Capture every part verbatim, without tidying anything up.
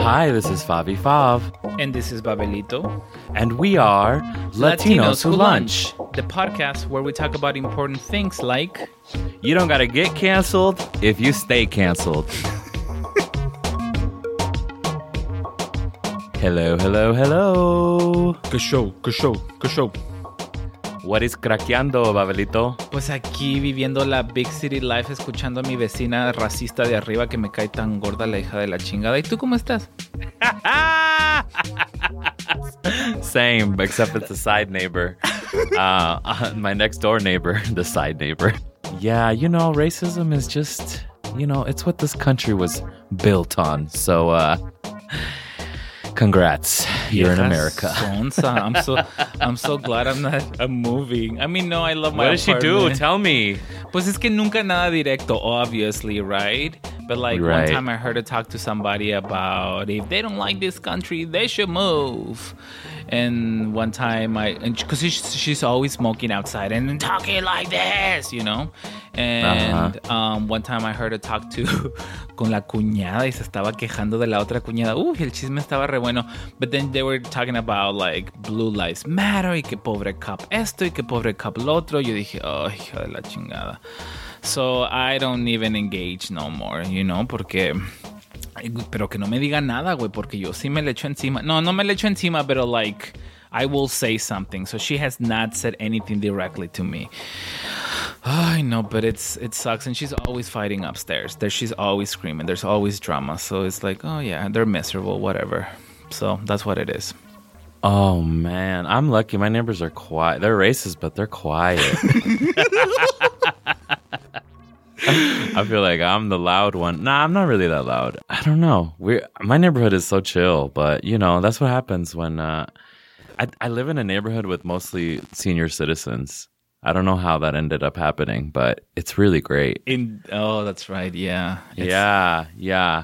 Hi, this is Favi Fav. And this is Babelito. And we are Latinos, Latinos Who Lunch, the podcast where we talk about important things like... You don't gotta get canceled if you stay canceled. Hello, hello, hello. Que show, que show, que show. What is craqueando, Babelito? Pues aquí viviendo la big city life, escuchando a mi vecina racista de arriba que me cae tan gorda la hija de la chingada. ¿Y tú cómo estás? Same, except it's a side neighbor. Uh, uh, my next door neighbor, the side neighbor. Yeah, you know, racism is just, you know, it's what this country was built on. So, uh... Congrats, you're in America. Sonsa. I'm so, I'm so glad I'm not I'm moving. I mean, no, I love my What does apartment. she do? Tell me. Pues es que nunca nada directo, obviously, right? But like right. one time I heard her talk to somebody about if they don't like this country, they should move. And one time I, because she's, she's always smoking outside and talking like this, you know? And uh-huh. um, one time I heard her talk to con la cuñada y se estaba quejando de la otra cuñada. Uy, el chisme estaba re bueno. But then they were talking about like Blue Lives Matter y que pobre cop esto y que pobre cop lo otro. Yo dije, oh, hija de la chingada. So I don't even engage no more, you know, porque... Pero que no me diga nada, güey, porque yo sí me le echo encima. No, no me le echo encima, pero like, I will say something. So she has not said anything directly to me. I know, but it's it sucks. And she's always fighting upstairs. There, she's always screaming. There's always drama. So it's like, oh yeah, they're miserable, whatever. So that's what it is. Oh, man. I'm lucky. My neighbors are quiet. They're racist, but they're quiet. I feel like I'm the loud one. Nah, I'm not really that loud. I don't know. We're, my neighborhood is so chill, but, you know, that's what happens when... Uh, I, I live in a neighborhood with mostly senior citizens. I don't know how that ended up happening, but it's really great. In Oh, that's right. Yeah. It's, yeah, yeah.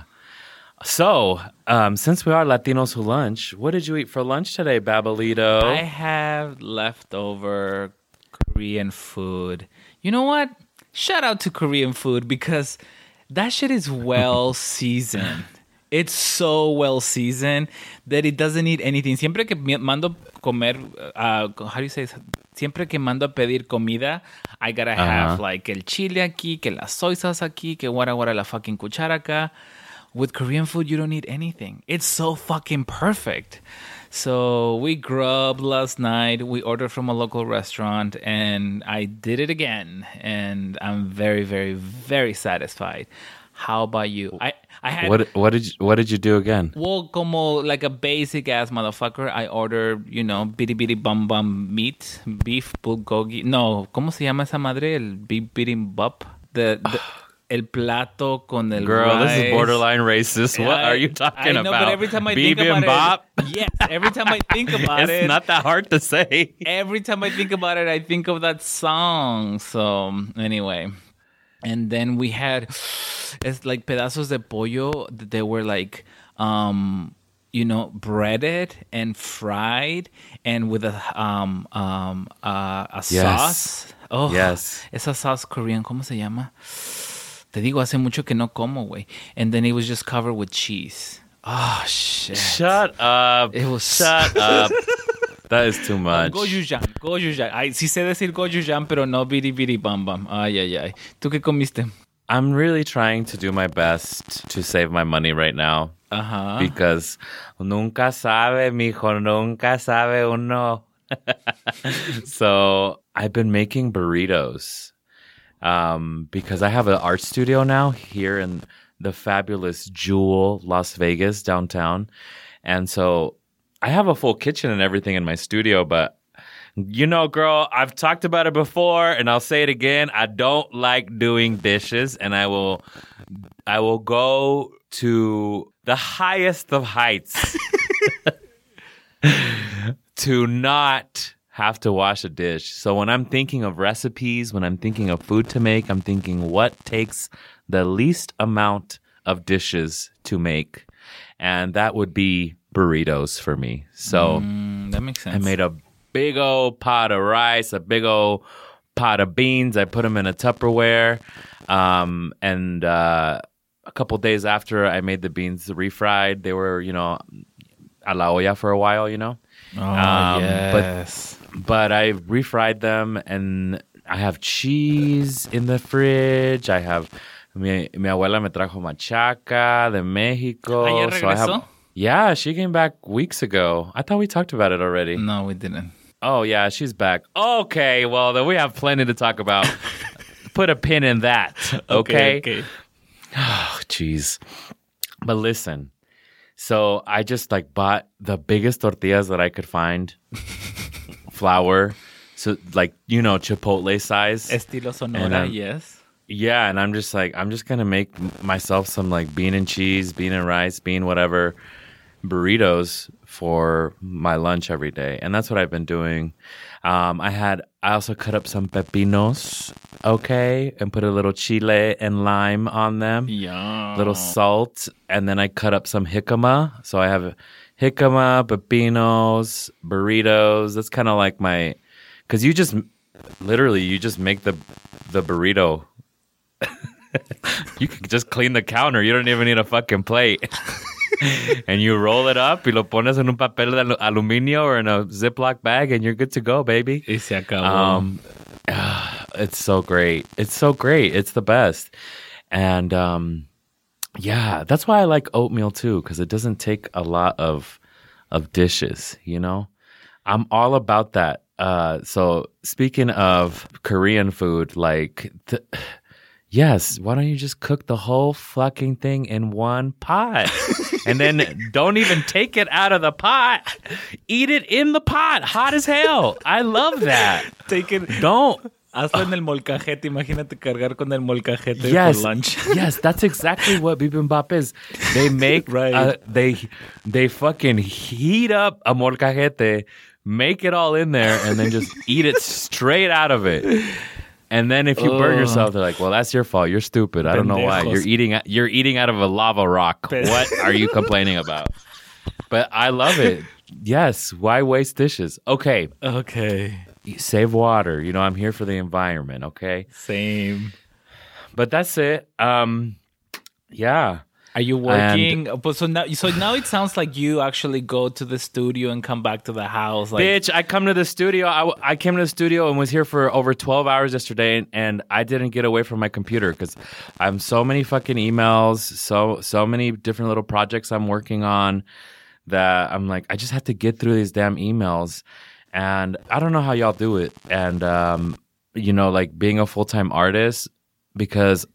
So, um, since we are Latinos Who Lunch, what did you eat for lunch today, Babelito? I have leftover Korean food. You know what? Shout out to Korean food because that shit is well seasoned. It's so well seasoned that it doesn't need anything. Siempre que mando comer, uh, how do you say? Siempre que mando a pedir comida, I gotta uh-huh. have like el chile aquí, que las soy sauce aquí, que guara guara la fucking cuchara acá. With Korean food, you don't need anything. It's so fucking perfect. So we grubbed last night. We ordered from a local restaurant, and I did it again. And I'm very, very, very satisfied. How about you? I, I had what what did you, what did you do again? Well, como like a basic ass motherfucker, I ordered, you know, bitty bitty bum bum meat, beef bulgogi. No, ¿cómo se llama esa madre? El beef bitty bop. The, the El plato con el Girl, rice. This is borderline racist. What I, are you talking I know, about? But every time I think about it, yes, every time I think about it's it, it's not that hard to say. Every time I think about it, I think of that song. So anyway, and then we had it's like pedazos de pollo. They were like, um, you know, breaded and fried, and with a um um uh, a yes. sauce. Oh, yes, esa sauce Korean, ¿cómo se llama? Te digo, hace mucho que no como, güey. And then it was just covered with cheese. Oh, shit. Shut up. It was... Shut up. That is too much. Gochujang, gochujang. Ay, sí sé decir gochujang, pero no biri biri bam bam. Ay, ay, ay. ¿Tú qué comiste? I'm really trying to do my best to save my money right now. Uh-huh. Because nunca sabe, mijo, nunca sabe uno. So I've been making burritos. Um, because I have an art studio now here in the fabulous Jewel, Las Vegas, downtown. And so I have a full kitchen and everything in my studio, but you know, girl, I've talked about it before and I'll say it again. I don't like doing dishes, and I will, I will go to the highest of heights to not have to wash a dish. So when I'm thinking of recipes, when I'm thinking of food to make, I'm thinking what takes the least amount of dishes to make. And that would be burritos for me. So mm, that makes sense. I made a big old pot of rice, a big old pot of beans. I put them in a Tupperware. Um, and uh, a couple days after I made the beans refried. They were, you know, a la olla for a while, you know. Oh, Um, yes. But, but I refried them, and I have cheese in the fridge. I have mi, mi abuela me trajo machaca de Mexico. Ah, ¿ya so I have, regresó? yeah, she came back weeks ago. I thought we talked about it already. No, we didn't. Oh, yeah, she's back. Okay, well, then we have plenty to talk about. Put a pin in that, okay? Okay. Oh, jeez. But listen, so I just like bought the biggest tortillas that I could find, flour, so like, you know, Chipotle size. Estilo Sonora, And, um, yes. Yeah, and I'm just like, I'm just going to make myself some like bean and cheese, bean and rice, bean whatever burritos for my lunch every day. And that's what I've been doing. Um, I had, I also cut up some pepinos, okay, and put a little chile and lime on them. Yeah. Little salt, and then I cut up some jicama. So I have jicama, pepinos, burritos. That's kind of like my, because you just, literally, you just make the the burrito. You can just clean the counter. You don't even need a fucking plate. And you roll it up, y lo pones en un papel de alu- aluminio or in a Ziploc bag, and you're good to go, baby. Y se acabó. Um, ah, it's so great. It's so great. It's the best. And um, yeah, that's why I like oatmeal too, because it doesn't take a lot of of dishes. You know, I'm all about that. Uh, so speaking of Korean food, like. Th- Yes, why don't you just cook the whole fucking thing in one pot? And then don't even take it out of the pot. Eat it in the pot, hot as hell. I love that. Take it. Don't. Hazlo en el molcajete. Imagínate cargar con el molcajete Yes, for lunch. yes, that's exactly what bibimbap is. They make, Right. uh, they they fucking heat up a molcajete, make it all in there, and then just eat it straight out of it. And then if you burn Ugh. yourself, they're like, "Well, that's your fault. You're stupid. I don't know why. Pendejos. You're eating. You're eating out of a lava rock. Pen- What are you complaining about?" But I love it. Yes. Why waste dishes? Okay. Okay. Save water. You know, I'm here for the environment. Okay. Same. But that's it. Um. Yeah. Are you working? But so now, so now it sounds like you actually go to the studio and come back to the house. Like, Bitch, I come to the studio. I, w- I came to the studio and was here for over twelve hours yesterday, and, and I didn't get away from my computer because I have so many fucking emails, so so many different little projects I'm working on that I'm like, I just have to get through these damn emails. And I don't know how y'all do it. And, um, you know, like being a full-time artist, because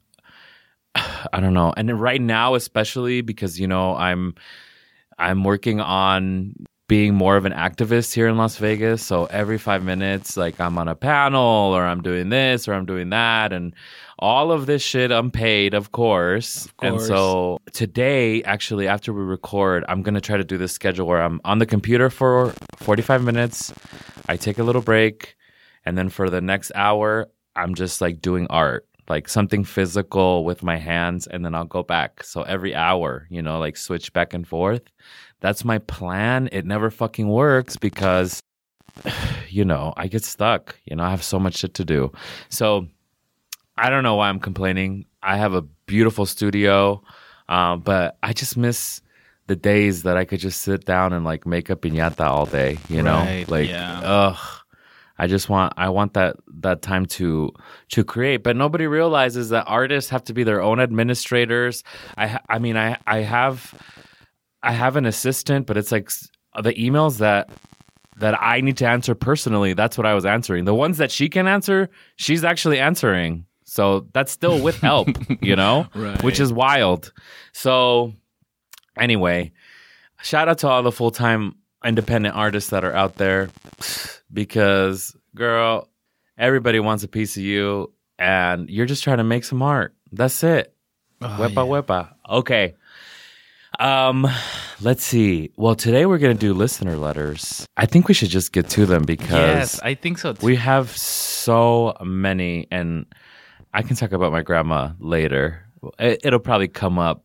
I don't know. And then right now, especially because, you know, I'm I'm working on being more of an activist here in Las Vegas. So every five minutes, like I'm on a panel or I'm doing this or I'm doing that. And all of this shit unpaid, of course. Of course. And so today, actually, after we record, I'm going to try to do this schedule where I'm on the computer for forty-five minutes. I take a little break. And then for the next hour, I'm just like doing art. Like something physical with my hands, and then I'll go back. So every hour, you know, like switch back and forth. That's my plan. It never fucking works because, you know, I get stuck. You know, I have so much shit to do. So I don't know why I'm complaining. I have a beautiful studio, uh, but I just miss the days that I could just sit down and like make a piñata all day, you know? Right, Like, yeah. ugh. I just want I want that that time to to create, but nobody realizes that artists have to be their own administrators. I ha- I mean I I have I have an assistant, but it's like s- the emails that that I need to answer personally. That's what I was answering. The ones that she can answer, she's actually answering. So that's still with help, you know, Right. which is wild. So anyway, shout out to all the full time independent artists that are out there. Because, girl, everybody wants a piece of you, and you're just trying to make some art. That's it. Oh, Wepa, yeah. wepa. Okay. Um, let's see. Well, today we're going to do listener letters. I think we should just get to them because Yes, I think so too. we have so many, and I can talk about my grandma later. It, it'll probably come up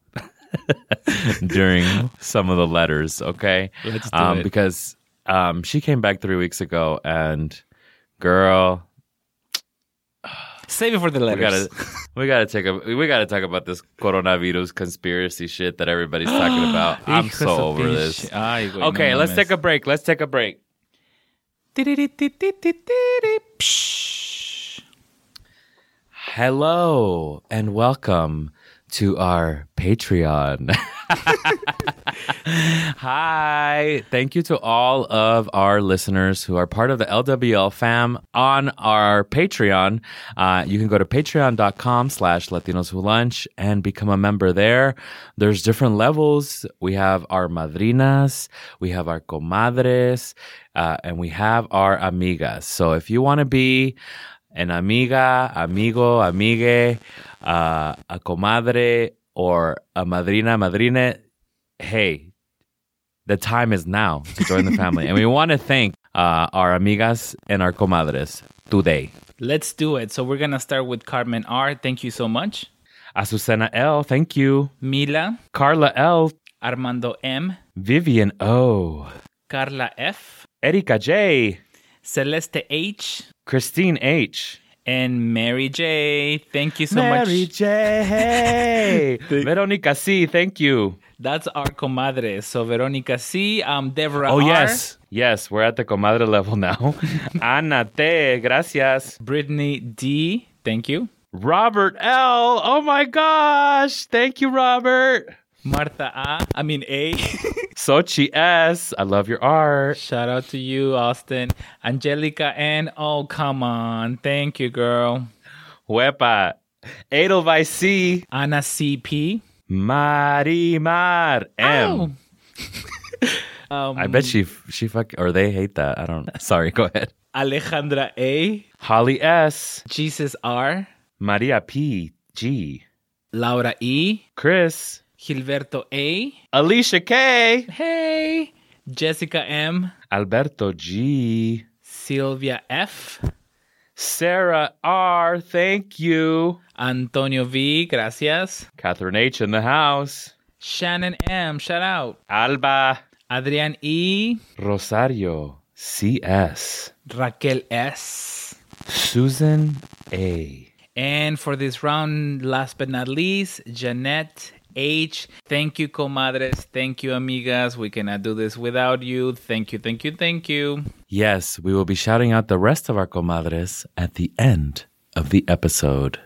during some of the letters, okay? Let's do um, it. Because um, she came back three weeks ago, and girl, Save it for the We letters. gotta, we gotta take a, we gotta talk about this coronavirus conspiracy shit that everybody's talking about. I'm Hijos so of over pinche- this. Ay, güey, Okay, no let's mames. take a break. Let's take a break. Psh. Hello and welcome to our Patreon. Hi. Thank you to all of our listeners who are part of the L W L fam on our Patreon. Uh, you can go to patreon.com slash Latinos Who Lunch and become a member there. There's different levels. We have our madrinas, we have our comadres, uh, and we have our amigas. So if you want to be an amiga, amigo, amigue, uh, a comadre, or a madrina, madrine, hey, the time is now to join the family. And we want to thank uh, our amigas and our comadres today. Let's do it. So we're going to start with Carmen R. Thank you so much. Azucena L, thank you. Mila. Carla L, Armando M. Vivian O, Carla F. Erika J, Celeste H. Christine H, And Mary J. Thank you so Mary much. J, Veronica C, thank you. That's our comadre. So Veronica C. Um, Deborah Oh, R. yes. Yes, we're at the comadre level now. Ana T, gracias. Brittany D. Thank you. Robert L, oh my gosh. Thank you, Robert. Marta A. I mean A. Sochi S, I love your art. Shout out to you, Austin. Angelica N. Oh, come on. Thank you, girl. Huepa. Edelweiss C, Ana C P. Marimar M. Oh. um, I bet she, she fuck, or they hate that. I don't know. Sorry, go ahead. Alejandra A. Holly S, Jesus R. Maria P, G, Laura E. Chris, Gilberto A. Alicia K, Hey. Jessica M. Alberto G, Sylvia F. Sarah R, thank you. Antonio V. Gracias. Catherine H in the house. Shannon M. Shout out. Alba, Adrian E. Rosario C S, Raquel S. Susan A. And for this round, last but not least, Jeanette H. Thank you, comadres. Thank you, amigas. We cannot do this without you. Thank you, thank you, thank you. Yes, we will be shouting out the rest of our comadres at the end of the episode.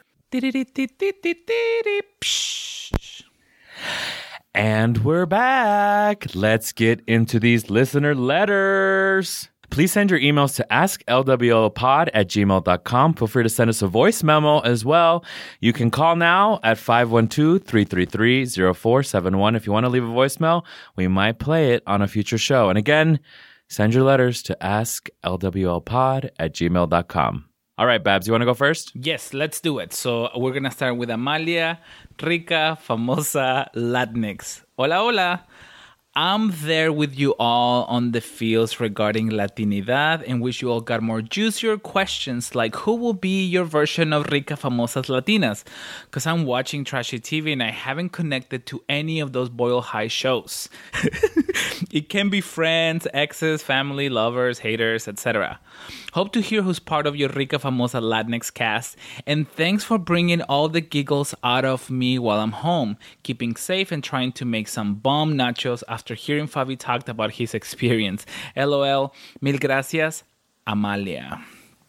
And we're back. Let's get into these listener letters. Please send your emails to ask l w l pod at gmail dot com. Feel free to send us a voice memo as well. You can call now at five one two, three three three, zero four seven one. If you want to leave a voicemail, we might play it on a future show. And again, send your letters to ask l w l pod at gmail dot com. All right, Babs, you want to go first? Yes, let's do it. So we're going to start with Amalia, rica, famosa, Latinx. Hola, hola. I'm there with you all on the fields regarding Latinidad and wish you all got more juicier questions like who will be your version of Rica Famosas Latinas? Because I'm watching trashy T V and I haven't connected to any of those Boyle High shows. It can be friends, exes, family, lovers, haters, et cetera. Hope to hear who's part of your Rica Famosa Latinx cast, and thanks for bringing all the giggles out of me while I'm home, keeping safe and trying to make some bomb nachos after hearing Fabi talked about his experience. LOL, mil gracias, Amalia.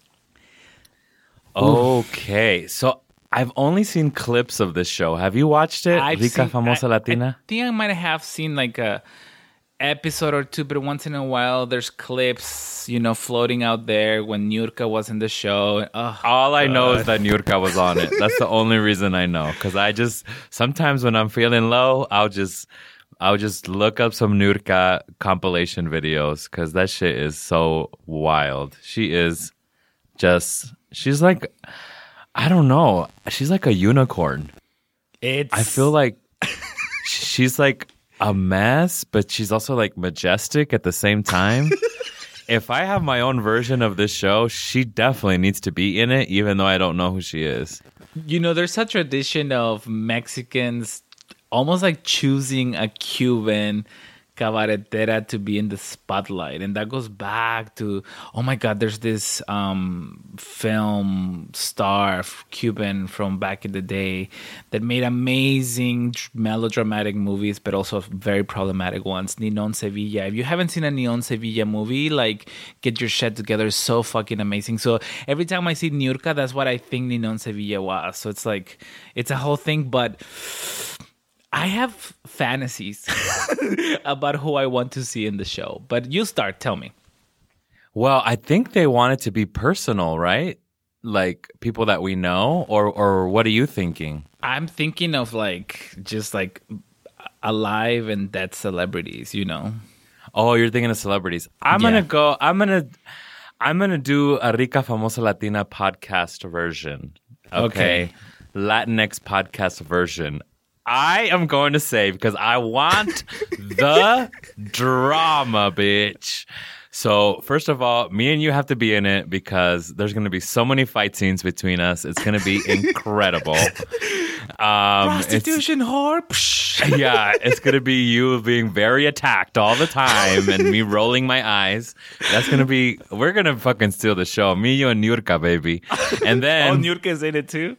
Okay, so I've only seen clips of this show. Have you watched it? I've Rica seen- Famosa I- Latina? I think I might have seen like a episode or two, but once in a while there's clips, you know, floating out there when Nurka was in the show. Oh, All I know is that Nurka was on it. That's the only reason I know. Because I just, sometimes when I'm feeling low, I'll just, I'll just look up some Nurka compilation videos. Because that shit is so wild. She is just, she's like, I don't know. She's like a unicorn. it's I feel like she's like a mess, but she's also like majestic at the same time. If I have my own version of this show, she definitely needs to be in it, even though I don't know who she is. You know, there's a tradition of Mexicans almost like choosing a Cuban cabaretera to be in the spotlight. And that goes back to, oh my God, there's this um, film star, Cuban from back in the day, that made amazing melodramatic movies, but also very problematic ones. Ninon Sevilla. If you haven't seen a Ninon Sevilla movie, like, get your shit together. It's so fucking amazing. So every time I see Niurka, that's what I think Ninon Sevilla was. So it's like, it's a whole thing, but I have fantasies about who I want to see in the show. But you start, tell me. Well, I think they want it to be personal, right? Like people that we know, or or what are you thinking? I'm thinking of like just like alive and dead celebrities, you know. Oh, you're thinking of celebrities. I'm Yeah. gonna go. I'm gonna. I'm gonna do a Rica Famosa Latina podcast version. Okay, Okay. Latinx podcast version. I am going to say because I want the drama, bitch. So first of all, me and you have to be in it because there's going to be so many fight scenes between us. It's going to be incredible. Um, it's- Prostitution whore. Psh. yeah, it's going to be you being very attacked all the time and me rolling my eyes. That's going to be, we're going to fucking steal the show. Me, you, and Niurka, baby. And Oh, then, Niurka's in it too?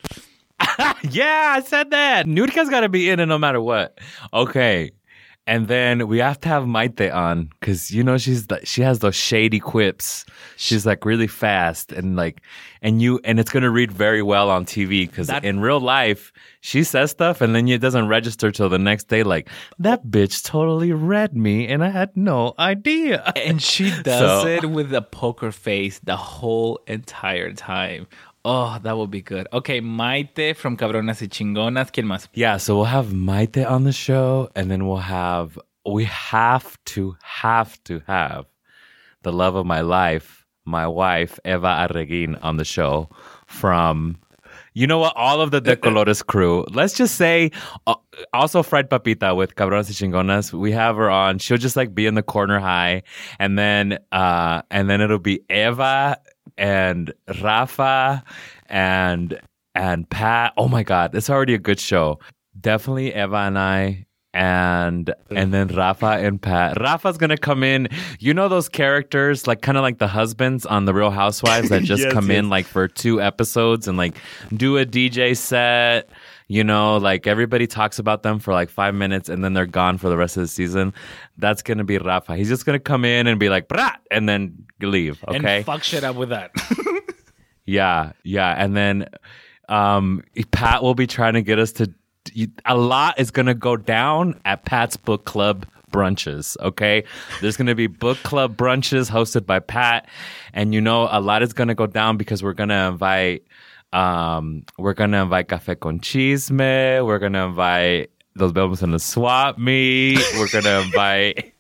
yeah, I said that. Niurka's got to be in it no matter what. Okay. And then we have to have Maite on because, you know, she's the, she has those shady quips. She's like really fast and like, and you, and it's going to read very well on T V because That- in real life, she says stuff and then it doesn't register till the next day. Like, that bitch totally read me and I had no idea. And she does So- it with a poker face the whole entire time. Oh, that would be good. Okay, Maite from Cabronas y Chingonas. ¿Quién más? Yeah, so we'll have Maite on the show, and then we'll have, we have to, have to have the love of my life, my wife, Eva Arreguin, on the show from, you know what, all of the De Colores crew. Let's just say, uh, also Fried Papita with Cabronas y Chingonas. We have her on. She'll just like be in the corner high, and then, uh, and then it'll be Eva and Rafa and and Pat. Oh my God, it's already a good show. Definitely Eva and I, and and then Rafa and Pat. Rafa's gonna come in. You know those characters, like kind of like the husbands on The Real Housewives that just Yes, come yes. in like for two episodes and like do a D J set. You know, like everybody talks about them for like five minutes and then they're gone for the rest of the season. That's gonna be Rafa. He's just gonna come in and be like, "Brat," and then leave. Okay. And fuck shit up with that. Yeah, yeah, and then um, Pat will be trying to get us to. A lot is going to go down at Pat's book club brunches. Okay, there's going to be book club brunches hosted by Pat, and you know a lot is going to go down because we're going to invite. Um, we're going to invite Café con Chisme. We're going to invite Los Vemos en the Swap Meet. We're going to invite.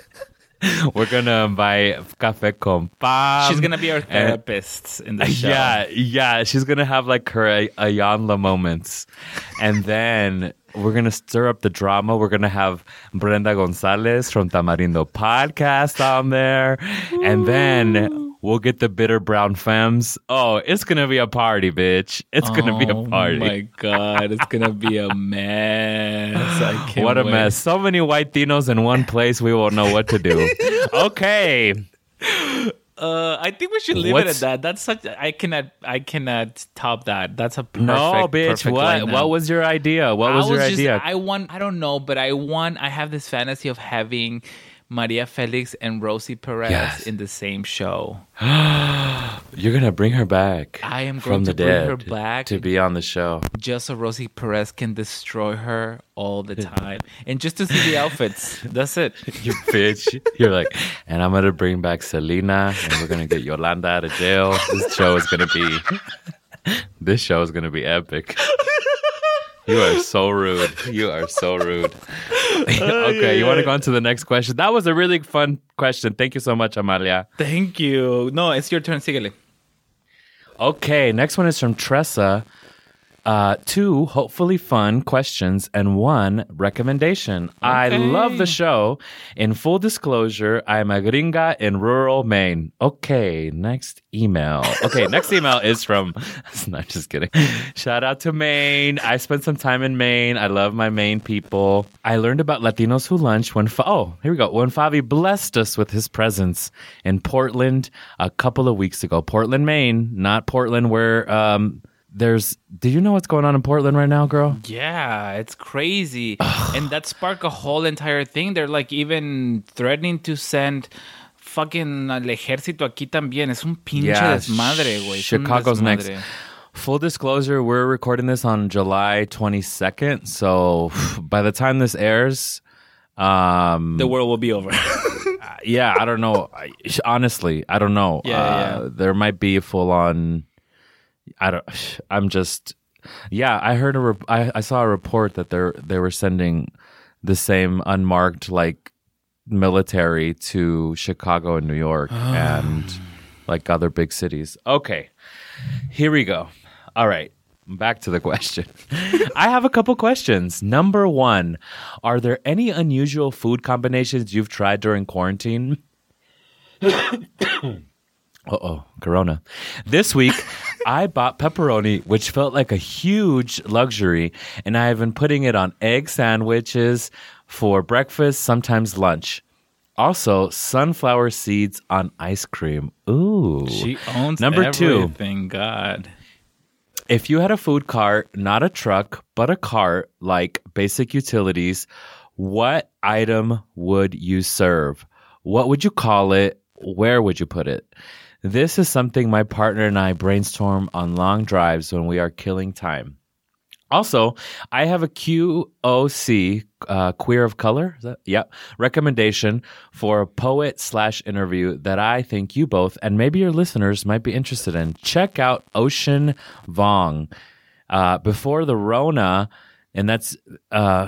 We're gonna invite Café con Pam. She's gonna be our and- therapist in the show. Yeah, yeah. She's gonna have like her Ayanla moments, and then we're gonna stir up the drama. We're gonna have Brenda Gonzalez from Tamarindo Podcast on there, and then we'll get the Bitter Brown Femmes. Oh, it's gonna be a party, bitch! It's gonna be a party. Oh my God, it's gonna be a mess. I can't What a wait. mess! So many white Dinos in one place. We won't know what to do. Okay. Uh, I think we should leave What's- it at that. That's such. I cannot. I cannot top that. That's a perfect. No, bitch. perfect What? lineup. What was your idea? What was, I your just- idea? I want. I don't know, but I want. I have this fantasy of having Maria Felix and Rosie Perez Yes. in the same show. You're gonna bring her back. I am from going the to bring dead her back. to be on the show. Just so Rosie Perez can destroy her all the time, and just to see the outfits. That's it. You bitch. You're like, and I'm gonna bring back Selena, and we're gonna get Yolanda out of jail. This show is gonna be. This show is gonna be epic. You are so rude. You are so rude. Okay, you want to go on to the next question? That was a really fun question. Thank you so much, Amalia. Thank you. No, it's your turn. Síguele. Okay, next one is from Tressa. uh, two hopefully fun questions, and one recommendation. I Okay. love the show. In full disclosure, I'm a gringa in rural Maine. Okay, next email. Okay, next email is from, not just kidding. Shout out to Maine. I spent some time in Maine. I love my Maine people. I learned about Latinos Who Lunch when, Fa- oh, here we go. When Favi blessed us with his presence in Portland a couple of weeks ago. Portland, Maine, not Portland where, um, There's, do you know what's going on in Portland right now, girl? Yeah, it's crazy. And that sparked a whole entire thing. They're like even threatening to send fucking al ejército aquí también. Es un pinche Yeah, desmadre, güey. Es un Chicago's next. desmadre. Full disclosure, we're recording this on July twenty-second. So by the time this airs, um, The world will be over. yeah, I don't know. I, honestly, I don't know. Yeah, uh, yeah. There might be a full on. I don't. I'm just. Yeah, I heard a. Rep- I, I saw a report that they they were sending the same unmarked like military to Chicago and New York and like other big cities. Okay, here we go. All right, back to the question. I have a couple questions. Number one, are there any unusual food combinations you've tried during quarantine? Uh-oh, Corona. This week, I bought pepperoni, which felt like a huge luxury, and I have been putting it on egg sandwiches for breakfast, sometimes lunch. Also, sunflower seeds on ice cream. Ooh. She owns Number two. everything, God. If you had a food cart, not a truck, but a cart, like basic utilities, what item would you serve? What would you call it? Where would you put it? This is something my partner and I brainstorm on long drives when we are killing time. Also, I have a Q O C, uh, Queer of Color, is that? Yep, recommendation for a poet slash interview that I think you both and maybe your listeners might be interested in. Check out Ocean Vuong. Uh, before the Rona, and that's uh,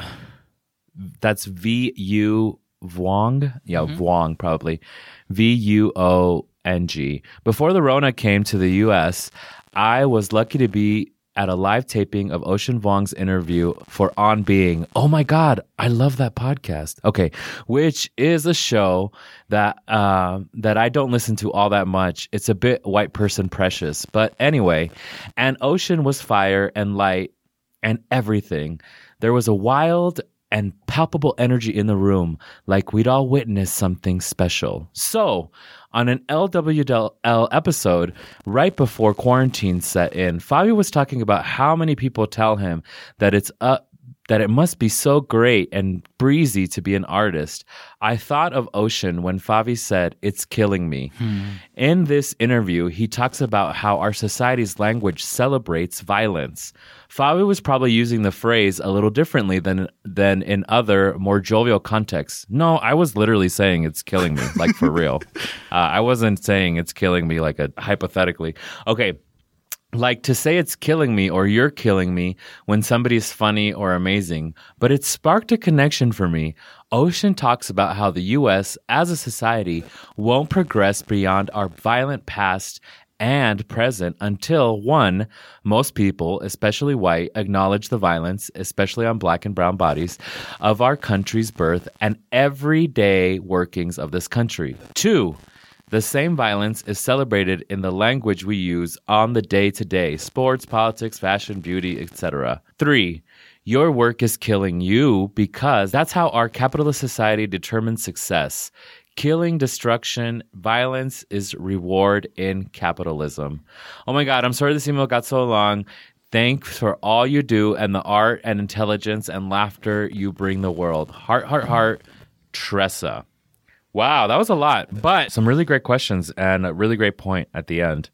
that's V U Vuong, yeah, mm-hmm. Vuong probably, V U O N G. Before the Rona came to the U S, I was lucky to be at a live taping of Ocean Vuong's interview for On Being. Oh my God, I love that podcast. Okay, which is a show that uh, that I don't listen to all that much. It's a bit white person precious, but anyway, and Ocean was fire and light and everything. There was a wild and palpable energy in the room, like we'd all witnessed something special. So, on an L W L episode, right before quarantine set in, Favi was talking about how many people tell him that it's uh, that it must be so great and breezy to be an artist. I thought of Ocean when Favi said, "It's killing me." Hmm. In this interview, he talks about how our society's language celebrates violence. Favi was probably using the phrase a little differently than than in other more jovial contexts. No, I was literally saying it's killing me, like for real. Uh, I wasn't saying it's killing me like a hypothetically. Okay. Like to say it's killing me or you're killing me when somebody's funny or amazing, but it sparked a connection for me. Ocean talks about how the U S as a society won't progress beyond our violent past and present until, one, most people, especially white, acknowledge the violence, especially on black and brown bodies, of our country's birth and everyday workings of this country. Two, the same violence is celebrated in the language we use on the day-to-day, sports, politics, fashion, beauty, et cetera. Three, your work is killing you because that's how our capitalist society determines success. Killing, destruction, violence is reward in capitalism. Oh my God, I'm sorry this email got so long. Thanks for all you do and the art and intelligence and laughter you bring the world. Heart, heart, heart, Tressa. Wow, that was a lot, but some really great questions and a really great point at the end.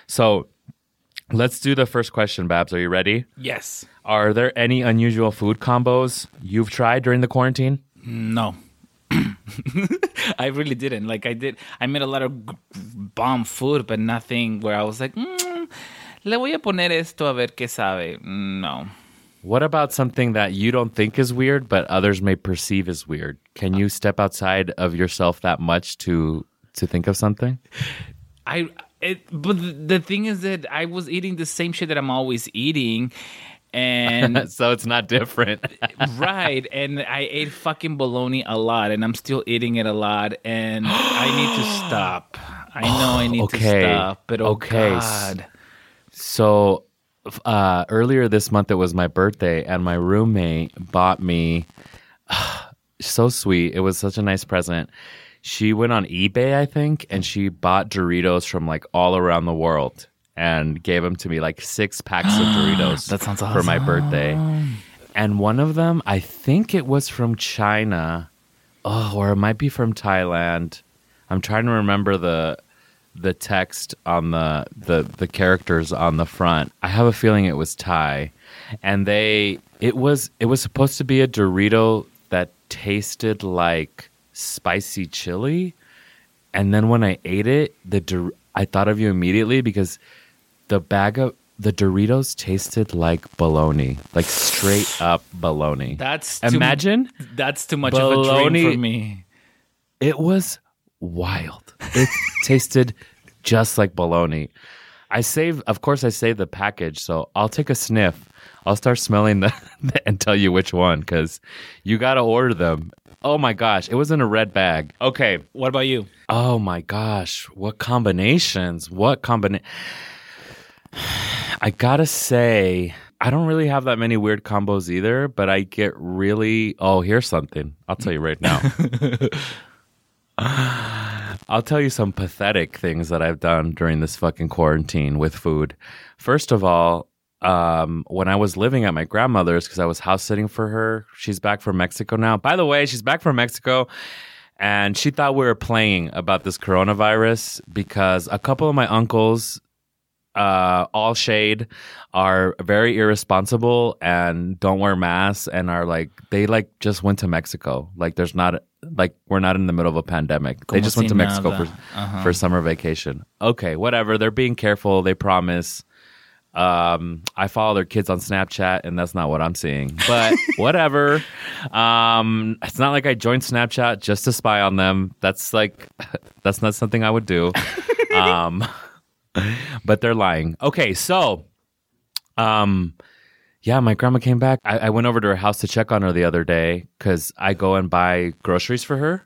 So let's do the first question, Babs. Are you ready? Yes. Are there any unusual food combos you've tried during the quarantine? No. I really didn't. Like I did, I made a lot of g- bomb food, but nothing where I was like, mm, le voy a poner esto a ver qué sabe. No. What about something that you don't think is weird, but others may perceive as weird? Can you step outside of yourself that much to to think of something? I it, but the the thing is that I was eating the same shit that I'm always eating, and So it's not different. right, and I ate fucking bologna a lot, and I'm still eating it a lot, and I need to stop. I know I need Okay. to stop, but oh Okay. God. So uh, earlier this month, it was my birthday, and my roommate bought me so sweet. It was such a nice present. She went on eBay, I think, and she bought Doritos from like all around the world and gave them to me, like six packs of Doritos. That sounds for my awesome. birthday. And one of them, I think it was from China, oh, or it might be from Thailand. I'm trying to remember the the text on the, the the characters on the front. I have a feeling it was Thai, and they it was it was supposed to be a Dorito that tasted like spicy chili, and then when I ate it, the Dor- I thought of you immediately because the bag of the Doritos tasted like bologna, like straight up bologna. That's too, Imagine that's too much of a bologna- dream for me. it was wild. It tasted just like bologna. I save, of course, I saved the package, so I'll take a sniff. I'll start smelling the and tell you which one because you got to order them. Oh my gosh, it was in a red bag. Okay. What about you? Oh my gosh, what combinations? What combina? I gotta say, I don't really have that many weird combos either, but I get really. Oh, here's something. I'll tell you right now. I'll tell you some pathetic things that I've done during this fucking quarantine with food. First of all, um, when I was living at my grandmother's, because I was house sitting for her, she's back from Mexico now. By the way, she's back from Mexico, and she thought we were playing about this coronavirus because a couple of my uncles, uh, all shade, are very irresponsible and don't wear masks and are like, they like just went to Mexico. Like there's not, like we're not in the middle of a pandemic. They Como just went si to Mexico nada. for, Uh-huh. for summer vacation. Okay, whatever. They're being careful. They promise. Um, I follow their kids on Snapchat, and that's not what I'm seeing. But whatever. Um, it's not like I joined Snapchat just to spy on them. That's like, that's not something I would do. Um, but they're lying. Okay, so, um, yeah, my grandma came back. I, I went over to her house to check on her the other day because I go and buy groceries for her.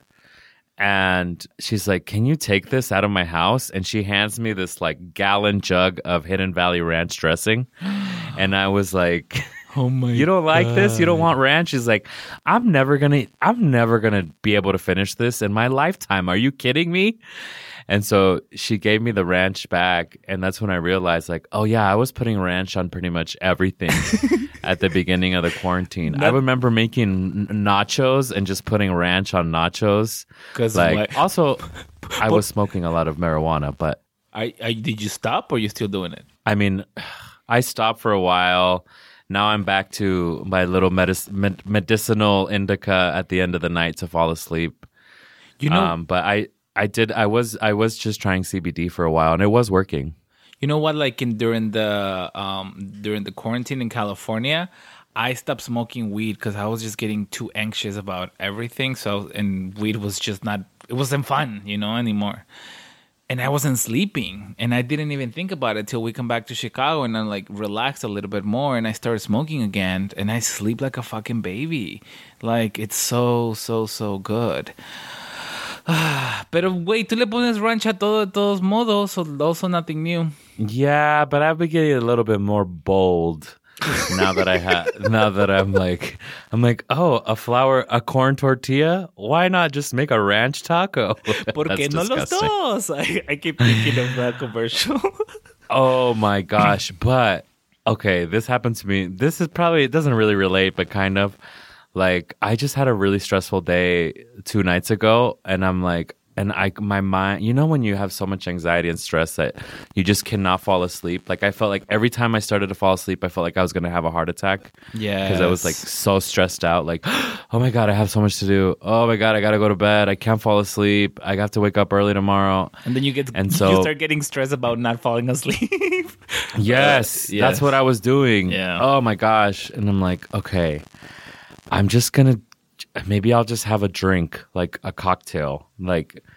And she's like, "Can you take this out of my house?" And she hands me this like gallon jug of Hidden Valley Ranch dressing. And I was like, Oh my! "You don't like this? You don't want ranch?" She's like, "I'm never gonna, I'm never gonna be able to finish this in my lifetime. Are you kidding me?" And so she gave me the ranch back, and that's when I realized, like, oh yeah, I was putting ranch on pretty much everything at the beginning of the quarantine. I remember making n- nachos and just putting ranch on nachos. 'Cause like, what- also, I was smoking a lot of marijuana, but I, I did you stop or you still doing it? I mean, I stopped for a while. Now I'm back to my little medic- med- medicinal indica at the end of the night to fall asleep. You know, Um, but I, I did. I was, I was just trying C B D for a while, and it was working. you know what? Like in during the um during the quarantine in California, I stopped smoking weed because I was just getting too anxious about everything. So and weed was just not. It wasn't fun, you know, anymore. And I wasn't sleeping, and I didn't even think about it till we come back to Chicago, and I like relaxed a little bit more, and I started smoking again, and I sleep like a fucking baby. Like it's so so so good. Pero wait, tú le pones ranch a todo de todos modos, so also nothing new. Yeah, but I've been getting a little bit more bold now that I have. Now that I'm like, I'm like, oh, a flour, a corn tortilla. Why not just make a ranch taco? ¿Por That's qué no los disgusting. dos? I, I keep thinking of that commercial. Oh my gosh. But okay, this happened to me. This is probably, it doesn't really relate, but kind of like I just had a really stressful day two nights ago, and I'm like, and I, my mind, you know, when you have so much anxiety and stress that you just cannot fall asleep. Like I felt like every time I started to fall asleep, I felt like I was going to have a heart attack. Yeah. Because I was like so stressed out. Like, oh my God, I have so much to do. Oh my God, I got to go to bed. I can't fall asleep. I have to wake up early tomorrow. And then you get And you so- start getting stressed about not falling asleep. Yes, Uh, yes. that's what I was doing. Yeah. Oh my gosh. And I'm like, okay, I'm just going to, maybe I'll just have a drink, like a cocktail. Like,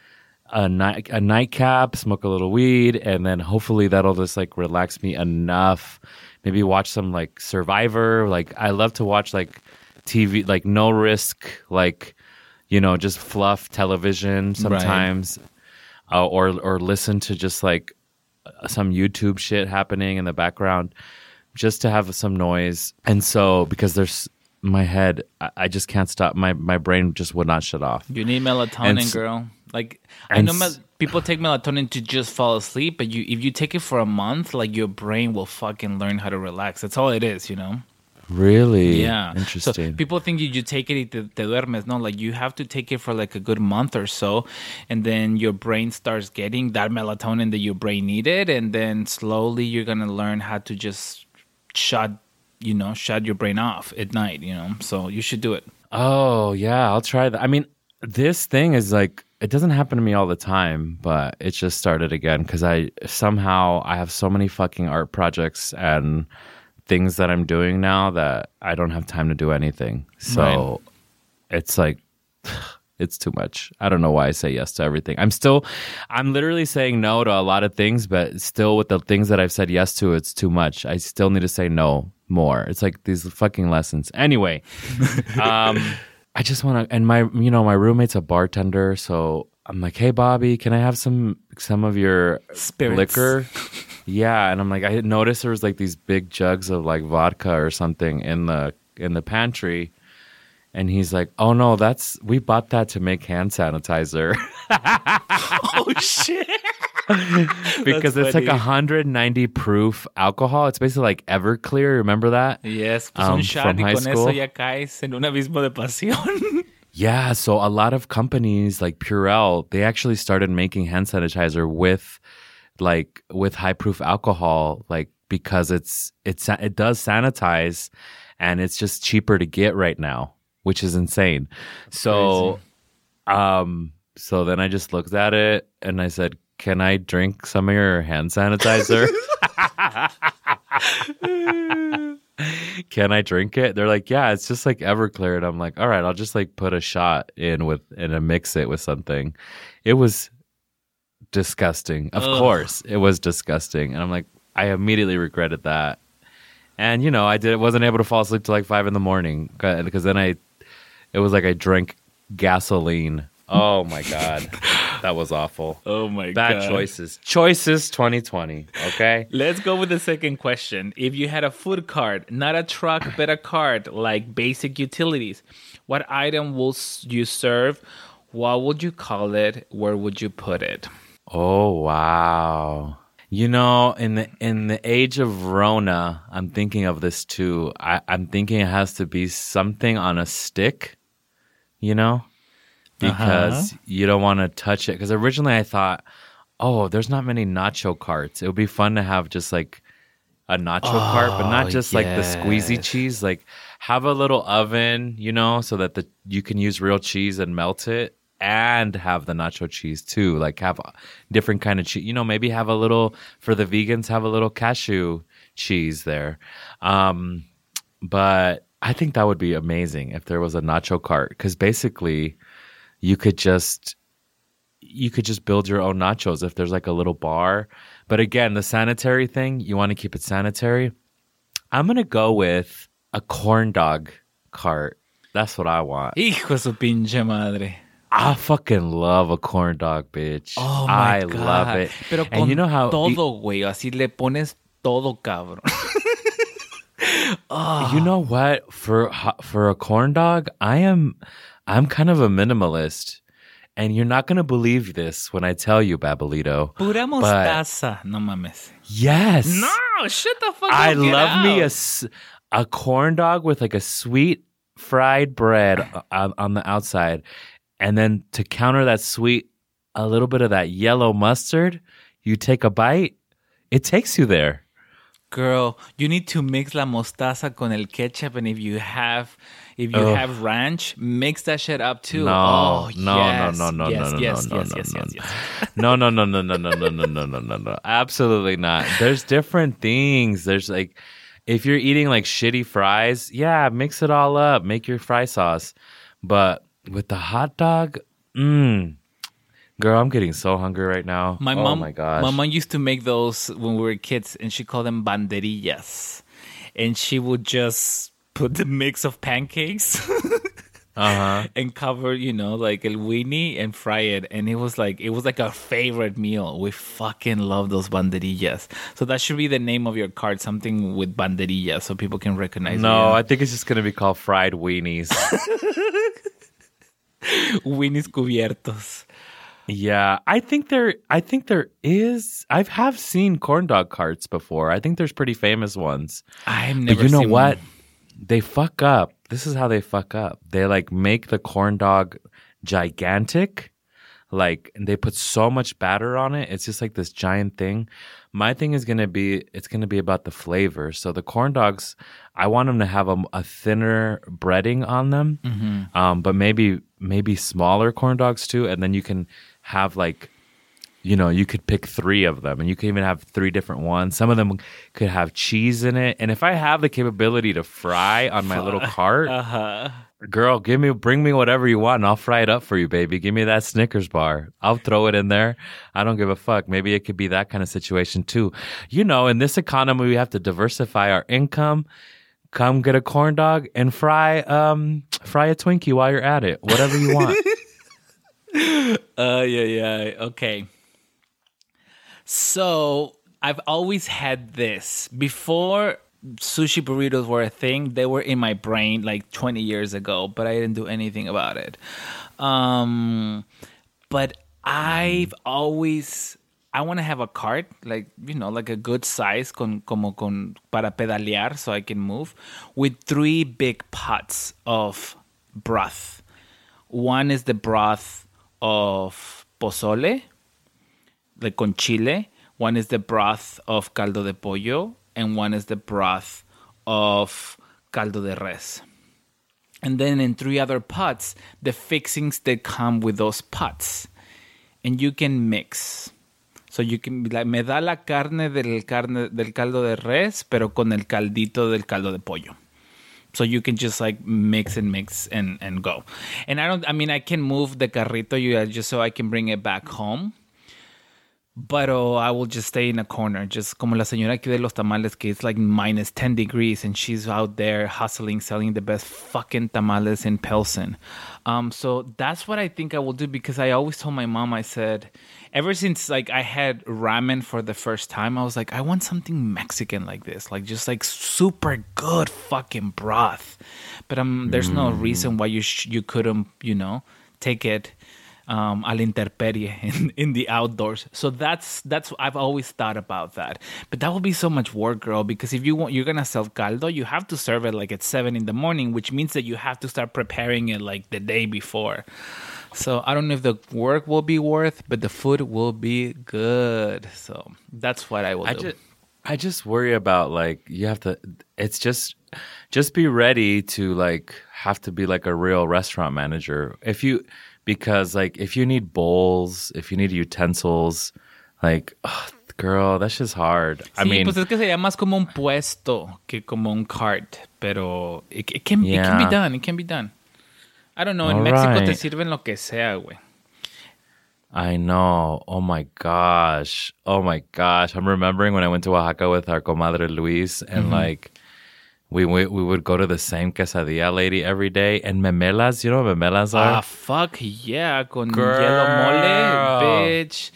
a night a nightcap, smoke a little weed, and then hopefully that'll just like relax me enough. Maybe watch some like Survivor. Like I love to watch like T V, like no risk, like you know, just fluff television sometimes, right. uh, or or listen to just like some YouTube shit happening in the background, just to have some noise. And so because there's my head, I, I just can't stop. My my brain just would not shut off. You need melatonin, and, girl. Like I know mel- people take melatonin to just fall asleep, but you if you take it for a month, like your brain will fucking learn how to relax. That's all it is, you know. Really? Yeah. Interesting. So people think you, you take it y te, te duermes. No, like you have to take it for like a good month or so, and then your brain starts getting that melatonin that your brain needed, and then slowly you're gonna learn how to just shut, you know, shut your brain off at night. You know, so you should do it. Oh yeah, I'll try that. I mean, this thing is like. It doesn't happen to me all the time, but it just started again because I somehow I have so many fucking art projects and things that I'm doing now that I don't have time to do anything. So right. It's like it's too much. I don't know why I say yes to everything. I'm still I'm literally saying no to a lot of things, but still with the things that I've said yes to, it's too much. I still need to say no more. It's like these fucking lessons. Anyway, um I just want to, and my, you know, my roommate's a bartender, so I'm like, hey, Bobby, can I have some, some of your Spirits. liquor? Yeah, and I'm like, I noticed there was like these big jugs of like vodka or something in the in the pantry, and he's like, oh no, that's we bought that to make hand sanitizer. Oh shit. Because it's like one hundred ninety proof alcohol. It's basically like Everclear. Remember that? Yes. Pues um, un shot from y high con school. eso ya caes en un abismo de pasión. Yeah. So a lot of companies like Purell, they actually started making hand sanitizer with like with high proof alcohol, like because it's it's it does sanitize, and it's just cheaper to get right now, which is insane. That's so, crazy. um, so then I just looked at it and I said, can I drink some of your hand sanitizer? Can I drink it? They're like, yeah, it's just like Everclear. And I'm like, all right, I'll just like put a shot in with and then mix it with something. It was disgusting. Of Ugh. course, it was disgusting. And I'm like, I immediately regretted that. And you know, I did wasn't able to fall asleep till like five in the morning because then I, it was like I drank gasoline. Oh my god. That was awful. Oh my Bad god. Bad choices. Choices twenty twenty. Okay. Let's go with the second question. If you had a food cart, not a truck, but a cart, like basic utilities, what item will you serve? What would you call it? Where would you put it? Oh wow. You know, in the in the age of Rona, I'm thinking of this too. I, I'm thinking it has to be something on a stick, you know? Because uh-huh. you don't want to touch it. Because originally I thought, oh, there's not many nacho carts. It would be fun to have just like a nacho oh, cart, but not just yes. like the squeezy cheese. Like have a little oven, you know, so that the you can use real cheese and melt it, and have the nacho cheese too. Like have different kind of cheese. You know, maybe have a little for the vegans. Have a little cashew cheese there. Um, but I think that would be amazing if there was a nacho cart, because basically. You could just you could just build your own nachos if there's like a little bar. But again, the sanitary thing, you want to keep it sanitary. I'm going to go with a corn dog cart. That's what I want. Hijo su pinche madre. I fucking love a corn dog, bitch. Oh my I God. love it. Pero and con you know how todo, güey. Así le pones todo, cabrón. Oh. You know what? For for a corn dog, I am I'm kind of a minimalist, and you're not gonna believe this when I tell you, Babelito. Pura mostaza, no mames. Yes. No, shut the fuck up. I get love out. me a a corn dog with like a sweet fried bread on, on the outside, and then to counter that sweet, a little bit of that yellow mustard. You take a bite, it takes you there. Girl, you need to mix la mostaza con el ketchup, and if you have, if you Ugh. have ranch, mix that shit up too. No, oh, no, yes, no, no, yes, no, yes, no, yes, no, yes, no, yes, no, yes. no, no, no, no, no, no, no, no, no, no, no, no. Absolutely not. There's different things. There's like, if you're eating like shitty fries, yeah, mix it all up. Make your fry sauce. But with the hot dog, mmm. Girl, I'm getting so hungry right now. My oh mom, my gosh. my mom used to make those when we were kids, and she called them banderillas. And she would just put the mix of pancakes Uh-huh. and cover, you know, like el weenie and fry it. And it was like it was like our favorite meal. We fucking love those banderillas. So that should be the name of your card, something with banderillas, so people can recognize. No, it. I think it's just going to be called fried weenies. Weenies cubiertos. Yeah, I think there I think there is I've have seen corn dog carts before. I think there's pretty famous ones. I've never But you know seen what? one. They fuck up. This is how they fuck up. They like make the corn dog gigantic. Like and they put so much batter on it. It's just like this giant thing. My thing is going to be it's going to be about the flavor. So the corn dogs, I want them to have a, a thinner breading on them. Mm-hmm. Um, but maybe maybe smaller corn dogs too, and then you can have like, you know, you could pick three of them, and you can even have three different ones. Some of them could have cheese in it, and if I have the capability to fry on my little cart, Uh-huh. girl, give me, bring me whatever you want, and I'll fry it up for you, baby. Give me that Snickers bar. I'll throw it in there. I don't give a fuck. Maybe it could be that kind of situation too. You know, in this economy, we have to diversify our income. Come get a corn dog and fry, um, fry a Twinkie while you're at it. Whatever you want. Uh, yeah, yeah. Okay. So I've always had this. Before sushi burritos were a thing, they were in my brain like twenty years ago, but I didn't do anything about it. Um, but I've always, I want to have a cart, like, you know, like a good size, con, como con, para pedalear, so I can move, with three big pots of broth. One is the broth of pozole, like con chile. One is the broth of caldo de pollo, and one is the broth of caldo de res. And then in three other pots, the fixings that come with those pots. And you can mix. So you can be like, me da la carne del, carne del caldo de res, pero con el caldito del caldo de pollo. So you can just like mix and mix and, and go. And I don't, I mean, I can move the carrito you just so I can bring it back home. But oh, I will just stay in a corner, just como la señora aquí de los tamales, que it's like minus ten degrees, and she's out there hustling, selling the best fucking tamales in Pilsen. Um, so that's what I think I will do, because I always told my mom, I said, ever since like I had ramen for the first time, I was like, I want something Mexican like this, like just like super good fucking broth. But um, there's no reason why you sh- you couldn't, you know, take it. Um, al interperie in, in the outdoors. So that's that's I've always thought about that. But that would be so much work, girl, because if you want, you're gonna sell caldo, you have to serve it like at seven in the morning, which means that you have to start preparing it like the day before. So I don't know if the work will be worth, but the food will be good. So that's what I will I do. just, I just worry about like you have to. It's just, just be ready to like have to be like a real restaurant manager. If you. Because, like, if you need bowls, if you need utensils, like, ugh, girl, that's just hard. I Sí, mean, pues es que sería más como un puesto que como un cart, pero it, it can it can be Yeah. done. It can be done. I don't know. In All Mexico right. te sirven lo que sea, güey. I know. Oh my gosh. Oh my gosh. I'm remembering when I went to Oaxaca with our comadre Luis, and like, we, we we would go to the same quesadilla lady every day. And memelas, you know what memelas Ah, are? fuck yeah, con Girl. hielo mole, bitch.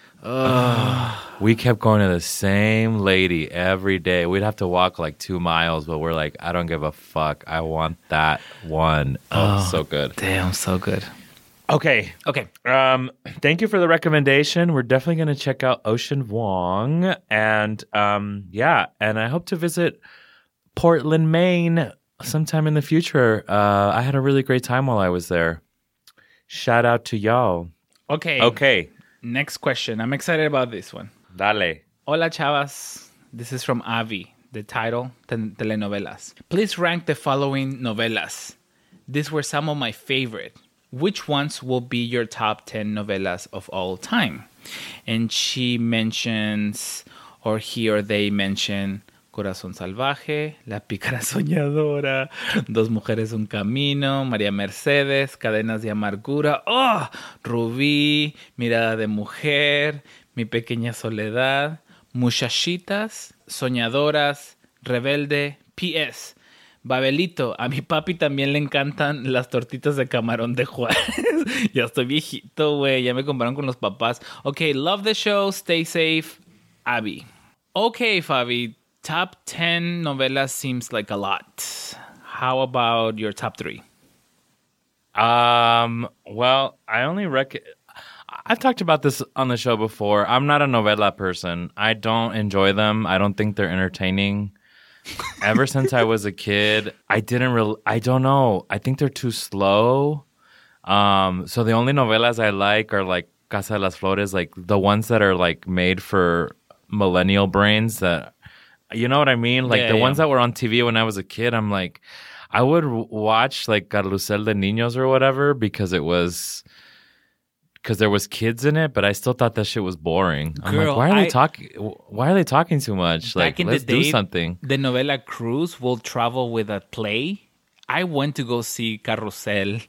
We kept going to the same lady every day. We'd have to walk like two miles, but we're like, I don't give a fuck. I want that one. Oh, so good. Damn, so good. Okay. Okay. Um, thank you for the recommendation. We're definitely going to check out Ocean Vuong. And um, yeah, and I hope to visit Portland, Maine sometime in the future. Uh, I had a really great time while I was there. Shout out to y'all. Okay. Okay. Next question. I'm excited about this one. Dale. Hola, chavas. This is from Avi. The title, tel- telenovelas. Please rank the following novelas. These were some of my favorite. Which ones will be your top ten novelas of all time? And she mentions, or he or they mention, Corazón Salvaje, La Pícara Soñadora, Dos Mujeres Un Camino, María Mercedes, Cadenas de Amargura, ¡oh! Rubí, Mirada de Mujer, Mi Pequeña Soledad, Muchachitas, Soñadoras, Rebelde, P S Babelito, a mi papi también le encantan las tortitas de camarón de Juárez. Ya estoy viejito, güey. Ya me compararon con los papás. Ok, love the show. Stay safe. Abby. Ok, Fabi. Top ten novelas seems like a lot. How about your top three? Um, well, I only rec... I've talked about this on the show before. I'm not a novela person. I don't enjoy them. I don't think they're entertaining. Ever since I was a kid, I didn't really, I don't know. I think they're too slow. Um, so the only novelas I like are like Casa de las Flores, like the ones that are like made for millennial brains that, you know what I mean? Like Yeah, the yeah. ones that were on T V when I was a kid, I'm like, I would watch like Carrusel de Niños or whatever because it was... because there was kids in it, but I still thought that shit was boring. I'm Girl, like, why are I- they talking? Why are they talking too much? Like, Back in let's the day, do something. the novela Cruz will travel with a play. I went to go see Carrusel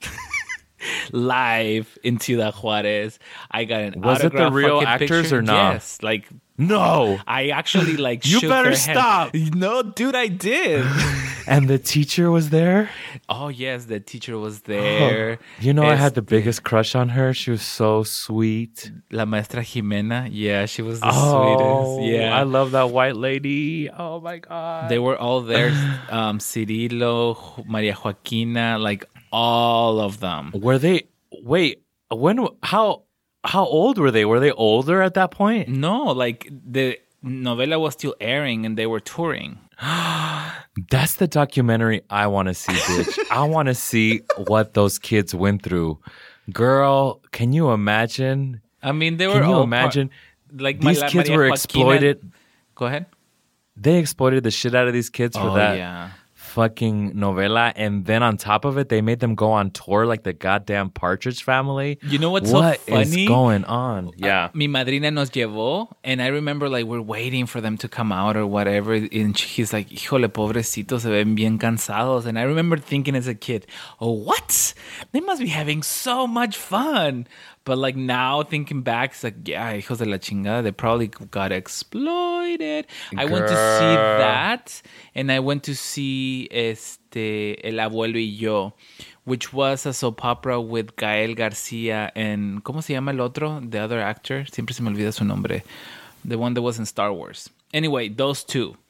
live in Ciudad Juarez. I got an Was it the autograph real fucking actors picture. or not? Yes, like No. I actually like. You shook better their hand. stop. No, dude, I did. And the teacher was there. Oh yes, the teacher was there. You know, I had the Este, biggest crush on her. She was so sweet. La maestra Jimena. Yeah, she was the Oh, sweetest. Yeah, I love that white lady. Oh my god. They were all there. Um, Cirilo, Maria Joaquina, like all of them. Were they? Wait, when? How? How old were they? Were they older at that point? No, like the novela was still airing and they were touring. That's the documentary I want to see, bitch. I want to see what those kids went through. Girl, can you imagine? I mean, they were Can you all imagine? par- like These Ma- kids Maria were Joaquina- exploited. Go ahead. They exploited the shit out of these kids for Oh, that yeah. fucking novela. And then on top of it, they made them go on tour like the goddamn Partridge Family. You know what's so What is funny? going on? Yeah. Mi madrina nos llevó, and I remember like we're waiting for them to come out or whatever, and he's like, híjole, pobrecitos, se ven bien cansados. And I remember thinking as a kid, oh, what? They must be having so much fun. But like now thinking back, it's like, yeah, hijos de la chingada, they probably got exploited. I went to see Girl. that, and I went to see este El Abuelo y Yo, which was a soap opera with Gael Garcia and ¿cómo se llama el otro? The other actor, siempre se me olvida su nombre. The one that was in Star Wars. Anyway, those two.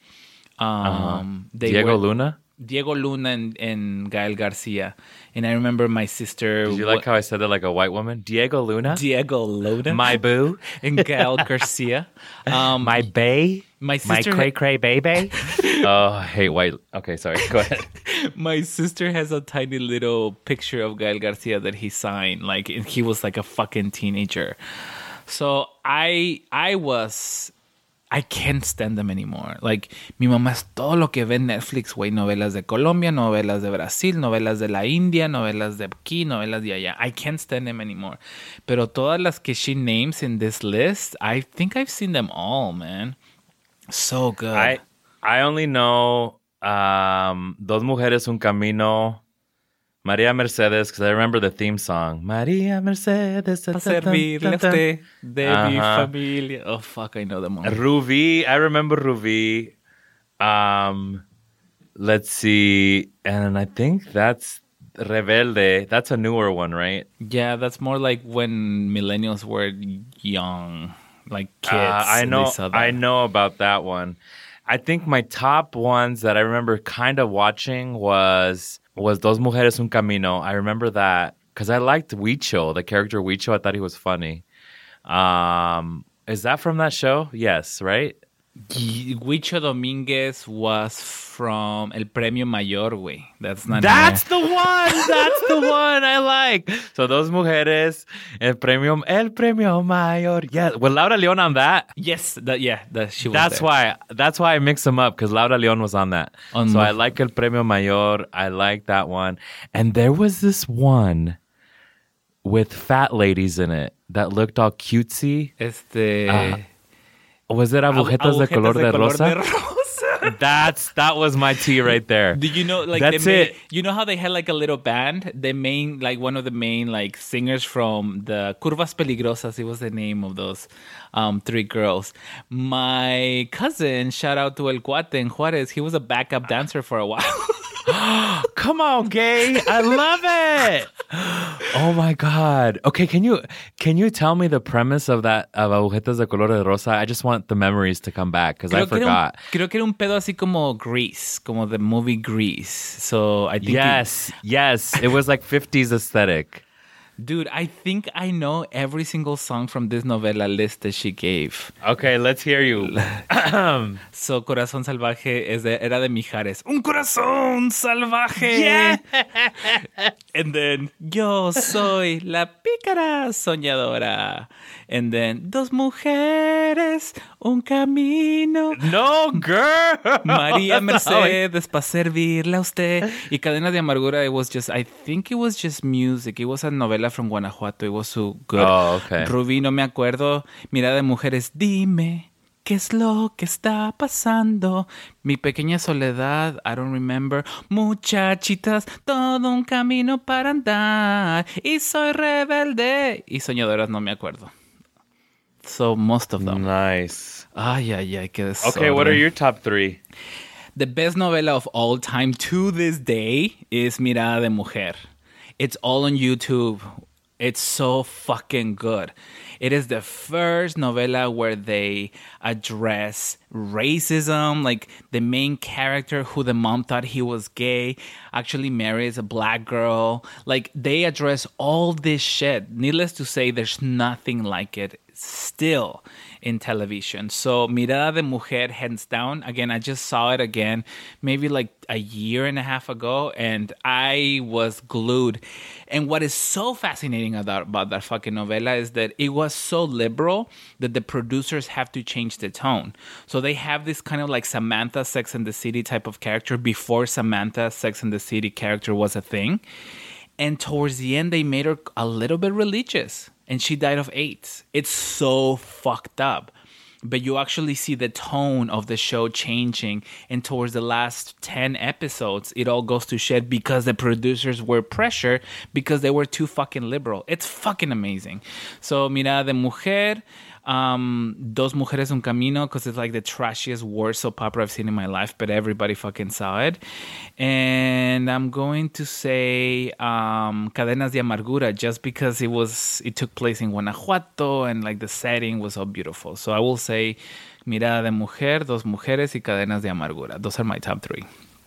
Um, they Diego were- Luna? Diego Luna and, and Gael Garcia. And I remember my sister. Did you like how I said that like a white woman? Diego Luna? Diego Luna My boo? and Gael Garcia. Um, My bae? my My sister. cray cray baby? Oh, I hate white. Okay, sorry. Go ahead. My sister has a tiny little picture of Gael Garcia that he signed. Like he was like a fucking teenager. So I I was I can't stand them anymore. Like mi mamá es todo lo que ve en Netflix, güey. Novelas de Colombia, novelas de Brasil, novelas de la India, novelas de aquí, novelas de allá. I can't stand them anymore. Pero todas las que she names in this list, I think I've seen them all, man. So good. I I only know um, Dos Mujeres Un Camino, Maria Mercedes, because I remember the theme song. Maria Mercedes. Pa dun, dun, servirle dun, a dun. usted de mi Uh-huh. familia. Oh, fuck, I know them all. Ruby. I remember Ruby. Um, let's see. And I think that's Rebelde. That's a newer one, right? Yeah, that's more like when millennials were young, like kids. Uh, I and know. they saw that. I know about that one. I think my top ones that I remember kind of watching was was Dos Mujeres Un Camino. I remember that because I liked Huicho, the character Huicho. I thought he was funny. Um, is that from that show? Yes, right? Y- Huicho Dominguez was from El Premio Mayor, güey. That's not. That's the one. That's the one I like. So Dos Mujeres, El Premio, El Premio Mayor. Yeah, with Laura Leon on that. Yes, that yeah, that she was. That's there. why. That's why I mix them up because Laura Leon was on that. On so Mu- I like El Premio Mayor. I like that one. And there was this one with fat ladies in it that looked all cutesy. Este. Uh, Was it Agujetas, Agujetas de color de, rosa? rosa. That's that was my tea right there. Do you know like That's they made, it. You know how they had like a little band? The main like one of the main like singers from the Curvas Peligrosas. It was the name of those um, three girls. My cousin, shout out to El Cuate in Juarez. He was a backup dancer for a while. Come on, gay. I love it. Oh my God. Okay, can you can you tell me the premise of that of Agujetas de Color de Rosa? I just want the memories to come back because I Creo que, era un, forgot. creo que era un pedo así como Grease, como the movie Grease. So I think Yes, yes. It was like fifties aesthetic. Dude, I think I know every single song from this novela list that she gave. Okay, let's hear you. So, Corazón Salvaje es de, era de Mijares. ¡Un corazón salvaje! Yeah. And then, Yo soy la pícara soñadora. And then, Dos mujeres, un camino. No, girl. María That's not how it- Mercedes para servirle a usted. Y Cadenas de Amargura, it was just, I think it was just music. It was a novela from Guanajuato. It was so good. Oh, okay. Rubí, no me acuerdo. Mirada de mujeres, dime, ¿qué es lo que está pasando? Mi pequeña soledad, I don't remember. Muchachitas, todo un camino para andar. Y soy rebelde. Y soñadoras, no me acuerdo. So, most of them. Nice. Ay, ay, ay, qué Okay, what are your top three? The best novela of all time to this day is Mirada de Mujer. It's all on YouTube. It's so fucking good. It is the first novela where they address racism. Like the main character, who the mom thought he was gay, actually marries a black girl. Like they address all this shit. Needless to say, there's nothing like it still in television. So Mirada de Mujer, hands down. Again, I just saw it again maybe like a year and a half ago, and I was glued. And what is so fascinating about, about that fucking novela is that it was so liberal that the producers have to change the tone. So they have this kind of like Samantha Sex and the City type of character before Samantha Sex and the City character was a thing. And towards the end, they made her a little bit religious. And she died of AIDS. It's so fucked up. But you actually see the tone of the show changing. And towards the last ten episodes, it all goes to shit because the producers were pressured because they were too fucking liberal. It's fucking amazing. So, Mirada de Mujer, um, Dos Mujeres, Un Camino, because it's like the trashiest, worst soap opera I've seen in my life, but everybody fucking saw it. And I'm going to say um, Cadenas de Amargura, just because it was it took place in Guanajuato and like the setting was so beautiful. So I will say Mirada de Mujer, Dos Mujeres y Cadenas de Amargura. Those are my top three.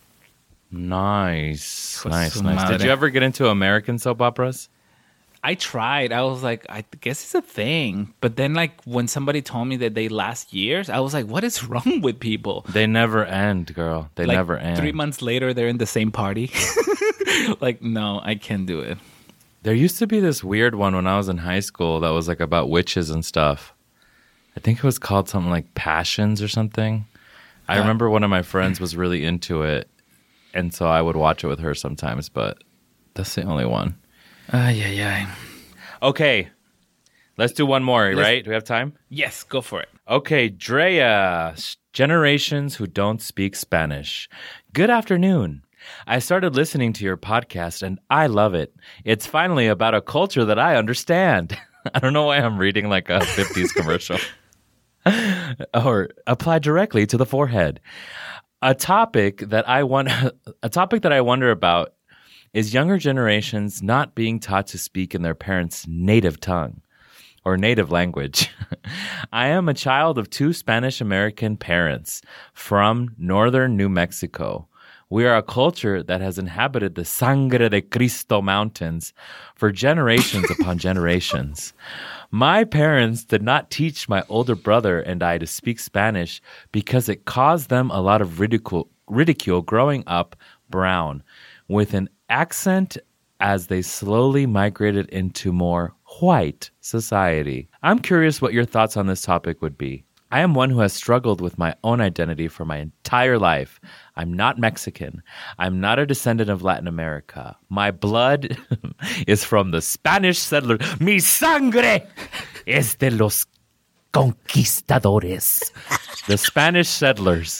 Nice, Pues nice, su nice. Did madre. you ever get into American soap operas? I tried. I was like, I guess it's a thing. But then, like, when somebody told me that they last years, I was like, what is wrong with people? They never end, girl. They Like, never end. Three months later, they're in the same party. Like, no, I can't do it. There used to be this weird one when I was in high school that was like about witches and stuff. I think it was called something like Passions or something. I Uh, remember one of my friends was really into it, and so I would watch it with her sometimes, but that's the only one. Ay, ay, ay. Okay, let's do one more, Let's- right? Do we have time? Yes, go for it. Okay, Drea, Generations Who Don't Speak Spanish. Good afternoon. I started listening to your podcast and I love it. It's finally about a culture that I understand. I don't know why I'm reading like a fifties commercial. Or apply directly to the forehead. A topic that I want a topic that I wonder about is younger generations not being taught to speak in their parents' native tongue or native language. I am a child of two Spanish American parents from northern New Mexico. We are a culture that has inhabited the Sangre de Cristo mountains for generations upon generations. My parents did not teach my older brother and I to speak Spanish because it caused them a lot of ridicule, ridicule growing up brown with an accent as they slowly migrated into more white society. I'm curious what your thoughts on this topic would be. I am one who has struggled with my own identity for my entire life. I'm not Mexican. I'm not a descendant of Latin America. My blood is from the Spanish settlers. Mi sangre es de los conquistadores. The Spanish settlers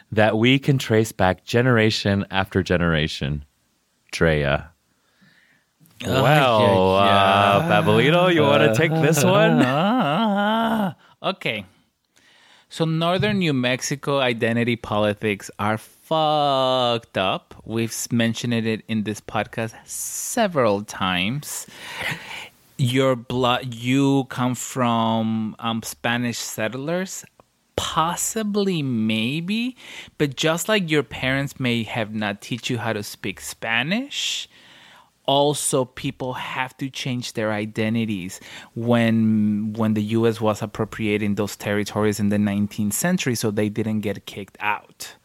that we can trace back generation after generation. Drea. Oh, Well, yeah, uh, yeah. Pablito, you want to take this one? Okay. So northern New Mexico identity politics are fucked up. We've mentioned it in this podcast several times. Your blood, you come from um, Spanish settlers, possibly, maybe, but just like your parents may have not teach you how to speak Spanish, also people have to change their identities when when the U S was appropriating those territories in the nineteenth century so they didn't get kicked out.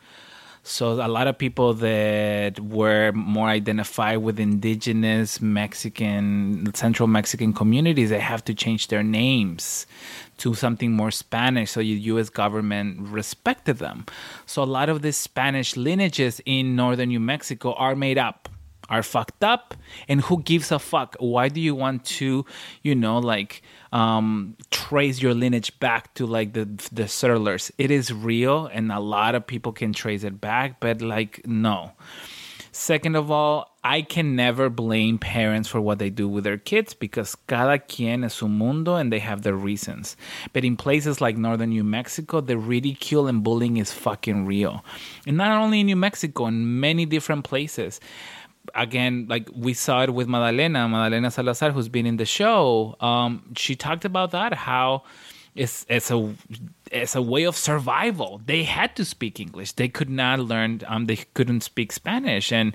So a lot of people that were more identified with indigenous Mexican, Central Mexican communities, they have to change their names to something more Spanish so the U S government respected them. So a lot of these Spanish lineages in northern New Mexico are made up, are fucked up, and who gives a fuck? Why do you want to, you know, like um, trace your lineage back to like the the settlers? It is real, and a lot of people can trace it back, but like no. Second of all, I can never blame parents for what they do with their kids because cada quien es su mundo and they have their reasons. But in places like northern New Mexico, the ridicule and bullying is fucking real. And not only in New Mexico, in many different places. Again, like we saw it with Madalena, Madalena Salazar, who's been in the show. Um, she talked about that, how it's it's a it's a way of survival. They had to speak English. They could not learn. Um, they couldn't speak Spanish, and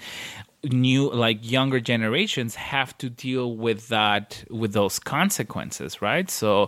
new like younger generations have to deal with that, with those consequences, right? So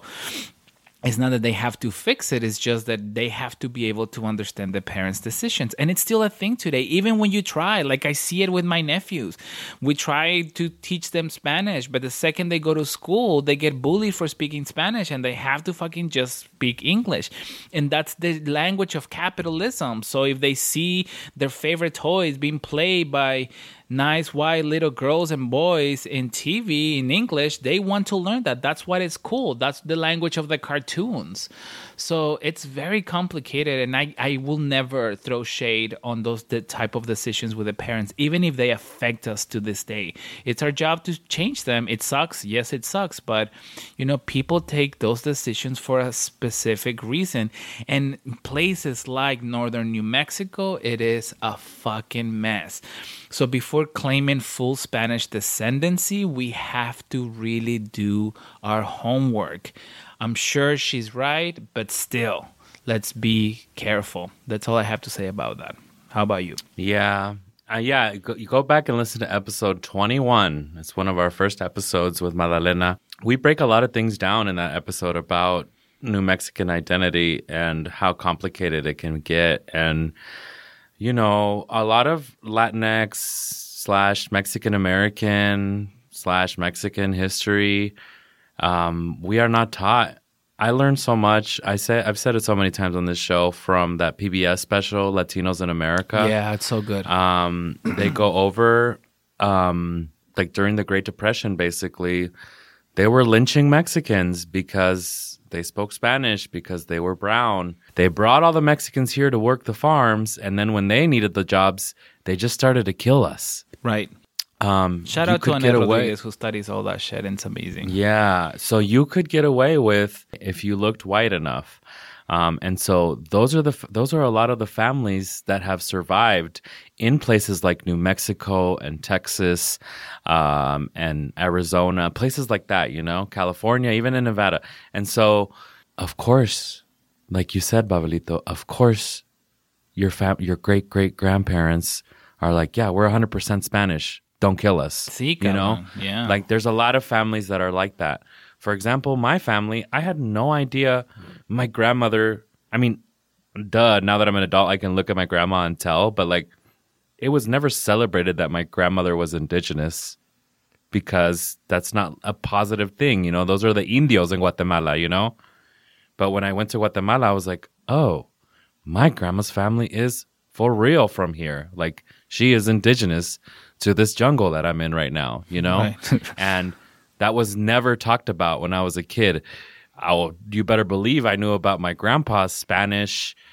it's not that they have to fix it. It's just that they have to be able to understand the parents' decisions. And it's still a thing today. Even when you try, like I see it with my nephews. We try to teach them Spanish, but the second they go to school, they get bullied for speaking Spanish and they have to fucking just speak English. And that's the language of capitalism. So if they see their favorite toys being played by nice white little girls and boys in T V in English, they want to learn that. That's what is cool. That's the language of the cartoons. So it's very complicated, and I, I will never throw shade on those the type of decisions with the parents, even if they affect us to this day. It's our job to change them. It sucks. Yes, it sucks. But, you know, people take those decisions for a specific reason. And places like northern New Mexico, it is a fucking mess. So before claiming full Spanish descendancy, we have to really do our homework. I'm sure she's right, but still, let's be careful. That's all I have to say about that. How about you? Yeah. Uh, yeah, go, you go back and listen to episode twenty-one. It's one of our first episodes with Madalena. We break a lot of things down in that episode about New Mexican identity and how complicated it can get. And, you know, a lot of Latinx slash Mexican American slash Mexican history, um, we are not taught. I learned so much. I say I've said it so many times on this show from that P B S special, Latinos in America. Yeah, it's so good. Um, they go over, um, like during the Great Depression, basically, they were lynching Mexicans because they spoke Spanish, because they were brown. They brought all the Mexicans here to work the farms, and then when they needed the jobs, they just started to kill us. Right. Um, Shout you out to could get Annette away. Rodriguez, who studies all that shit, and it's amazing. Yeah, so you could get away with if you looked white enough. Um, and so those are the those are a lot of the families that have survived in places like New Mexico and Texas um, and Arizona, places like that, you know, California, even in Nevada. And so, of course, like you said, Pablito, of course, your fam- your great great grandparents are like, yeah, we're one hundred percent Spanish. Don't kill us. Sí, you know, cabrón. Yeah. Like there's a lot of families that are like that. For example, my family, I had no idea my grandmother, I mean, duh, now that I'm an adult, I can look at my grandma and tell, but like it was never celebrated that my grandmother was indigenous because that's not a positive thing. You know, those are the indios in Guatemala, you know? But when I went to Guatemala, I was like, oh, my grandma's family is for real from here. Like she is indigenous to this jungle that I'm in right now, you know? Right. And that was never talked about when I was a kid. I'll, you better believe I knew about my grandpa's Spanish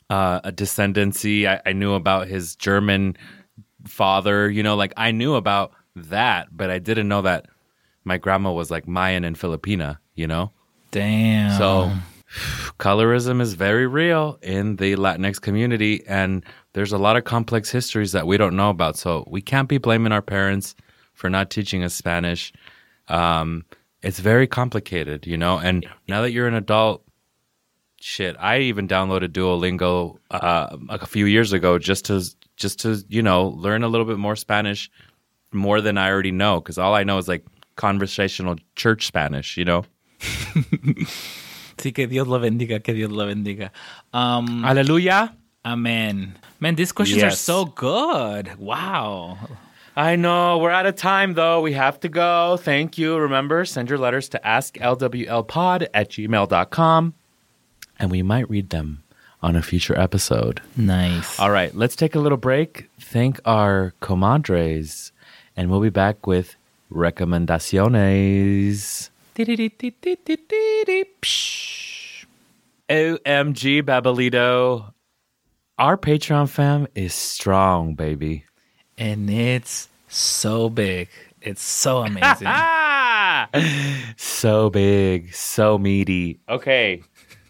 uh, a descendancy. I, I knew about his German father. You know, like I knew about that, but I didn't know that my grandma was like Mayan and Filipina. You know, Damn. so colorism is very real in the Latinx community, and there's a lot of complex histories that we don't know about. So we can't be blaming our parents for not teaching us Spanish. Um, it's very complicated, you know. And now that you're an adult, shit, I even downloaded Duolingo uh, a few years ago just to just to you know learn a little bit more Spanish, more than I already know, because all I know is like conversational church Spanish, you know. Sí, que Dios lo bendiga, que Dios lo bendiga. Um, Hallelujah. Amen. Man, these questions are Yes. so good. Wow. I know. We're out of time, though. We have to go. Thank you. Remember, send your letters to ask l w l pod at gmail dot com, and we might read them on a future episode. Nice. All right, let's take a little break. Thank our comadres, and we'll be back with recomendaciones. O M G, Babelito. Our Patreon fam is strong, baby. And it's so big. It's so amazing. Ah! So big, so meaty. Okay.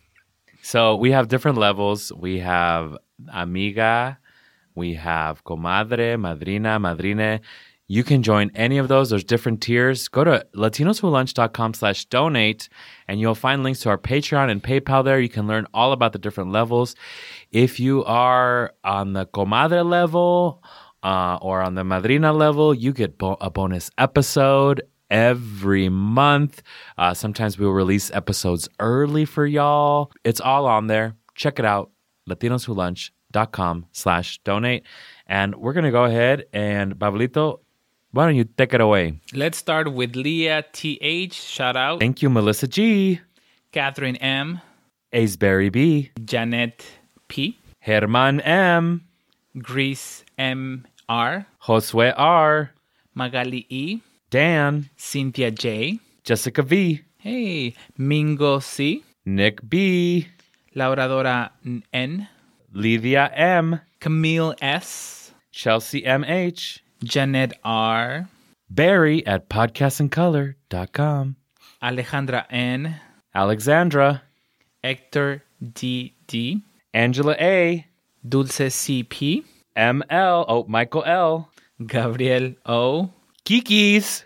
So we have different levels. We have amiga, we have comadre, madrina, madrine. You can join any of those. There's different tiers. Go to latinoswholunch.com slash donate, and you'll find links to our Patreon and PayPal there. You can learn all about the different levels. If you are on the comadre level uh, or on the madrina level, you get bo- a bonus episode every month. Uh, sometimes we'll release episodes early for y'all. It's all on there. Check it out. latinoswholunch.com slash donate. And we're going to go ahead and, Babelito, why don't you take it away? Let's start with Leah T H. Shout out. Thank you, Melissa G. Catherine M. Aceberry B. Janet P. Herman M. Grease M R. Josue R. Magali E. Dan. Cynthia J. Jessica V. Hey. Mingo C. Nick B. Lauradora N. Lydia M. Camille S. Chelsea M H. Janet R. Barry at podcast and color dot com. Alejandra N. Alexandra. Hector D D. Angela A. Dulce C P. M L. Oh, Michael L. Gabriel O. Kikis.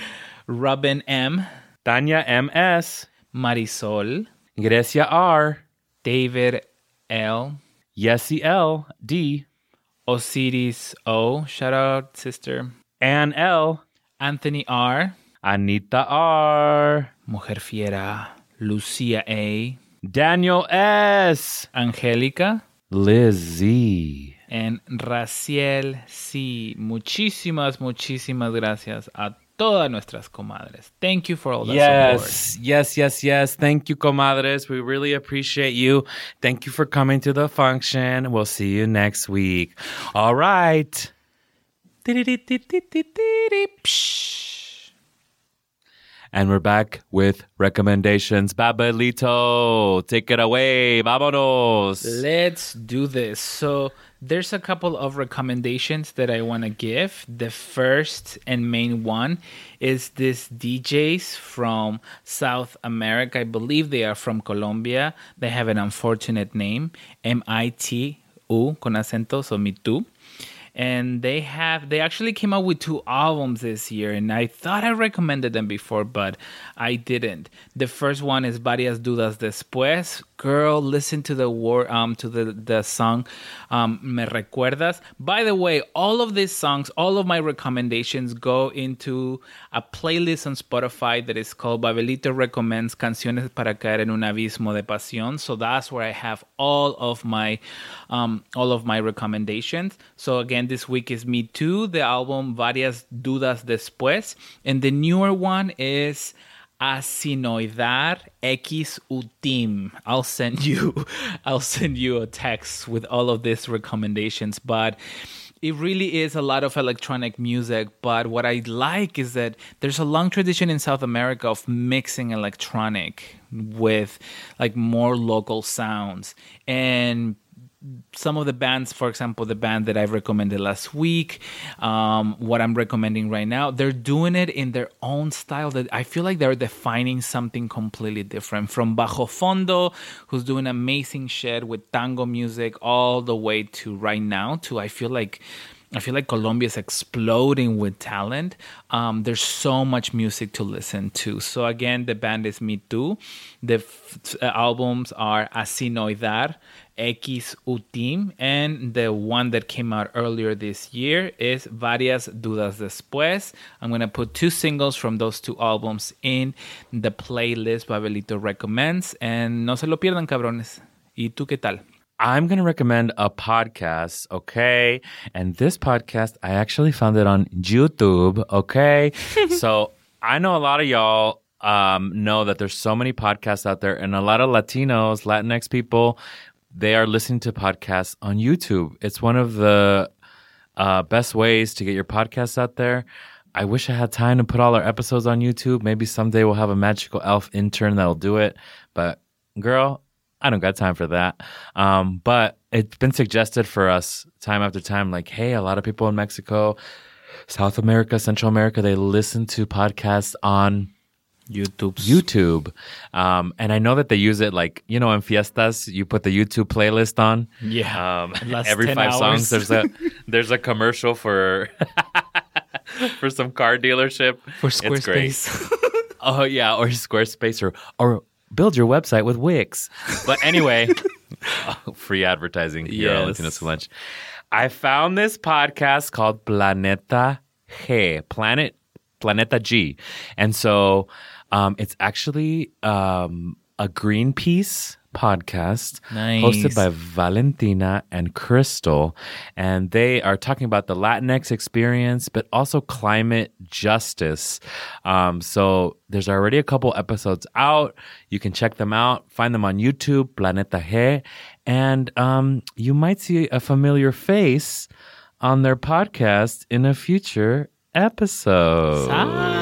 Robin M. Tanya M S. Marisol. Grecia R. David L. Yessie L. D. Osiris O. Shout out, sister. Ann L. Anthony R. Anita R. Mujer Fiera. Lucia A. Daniel S. Angélica. Liz Z. And Raciel C. Muchísimas, muchísimas gracias a todas nuestras comadres. Thank you for all that Yes, support. yes, yes, yes. Thank you, comadres. We really appreciate you. Thank you for coming to the function. We'll see you next week. All right. And we're back with recommendations. Babelito, take it away. Vámonos. Let's do this. So there's a couple of recommendations that I want to give. The first and main one is this D Js from South America. I believe they are from Colombia. They have an unfortunate name, M I T U con acento, so Me Too. And they have, they actually came out with two albums this year, and I thought I recommended them before, but I didn't. The first one is Varias Dudas Después. Girl, listen to the word, um, to the, the song, um, Me Recuerdas. By the way, all of these songs, all of my recommendations go into a playlist on Spotify that is called Babelito Recommends Canciones para Caer en un Abismo de Pasión. So that's where I have all of my, um, all of my recommendations. So again, this week is Me Too, the album Varias Dudas Después. And the newer one is Asinoidar X Utim. I'll send you, I'll send you a text with all of these recommendations. But it really is a lot of electronic music. But what I like is that there's a long tradition in South America of mixing electronic with like more local sounds. And some of the bands, for example, the band that I've recommended last week, um, what I'm recommending right now, they're doing it in their own style that I feel like they're defining something completely different. From Bajo Fondo, who's doing amazing shit with tango music, all the way to right now to I feel like I feel like Colombia is exploding with talent. Um, there's so much music to listen to. So again, the band is Me Too. The f- uh, albums are Así No Dar, X U Team, and the one that came out earlier this year is Varias Dudas Después. I'm going to put two singles from those two albums in the playlist Babelito recommends. And no se lo pierdan, cabrones. ¿Y tú qué tal? I'm going to recommend a podcast, okay? And this podcast, I actually found it on YouTube, okay? So I know a lot of y'all um, know that there's so many podcasts out there, and a lot of Latinos, Latinx people, they are listening to podcasts on YouTube. It's one of the uh, best ways to get your podcasts out there. I wish I had time to put all our episodes on YouTube. Maybe someday we'll have a magical elf intern that'll do it. But girl, I don't got time for that. Um, but it's been suggested for us time after time, like, hey, a lot of people in Mexico, South America, Central America, they listen to podcasts on YouTube. YouTube. Um, and I know that they use it like, you know, in fiestas, you put the YouTube playlist on. Yeah. Um, every five hours. songs, there's a there's a commercial for for some car dealership. For Squarespace. Oh, yeah. Or Squarespace or or build your website with Wix. But anyway, oh, free advertising here on Yes. Latino So Much. I found this podcast called Planeta G, Planet Planeta G. And so um, it's actually um, a Greenpeace podcast Nice. hosted by Valentina and Crystal. And they are talking about the Latinx experience, but also climate justice. Um, so there's already a couple episodes out. You can check them out. Find them on YouTube, Planeta G. And um, you might see a familiar face on their podcast in a future episode.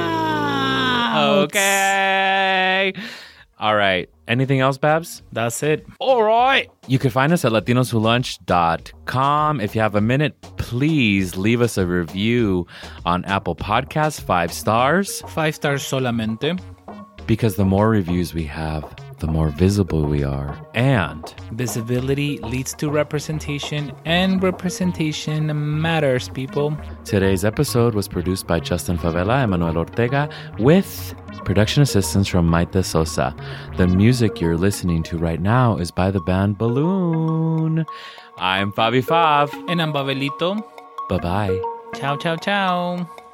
Sounds. Okay. All right. Anything else, Babs? That's it. All right. You can find us at latinos who lunch dot com. If you have a minute, please leave us a review on Apple Podcasts, five stars. Five stars solamente. Because the more reviews we have, the more visible we are. And Visibility leads to representation, and representation matters, people. today's episode was produced by Justin Favela and Manuel Ortega with production assistance from Maite Sosa. The music you're listening to right now is by the band Balloon. I'm Fabi Fav. And I'm Babelito. Bye-bye. Ciao, ciao, ciao.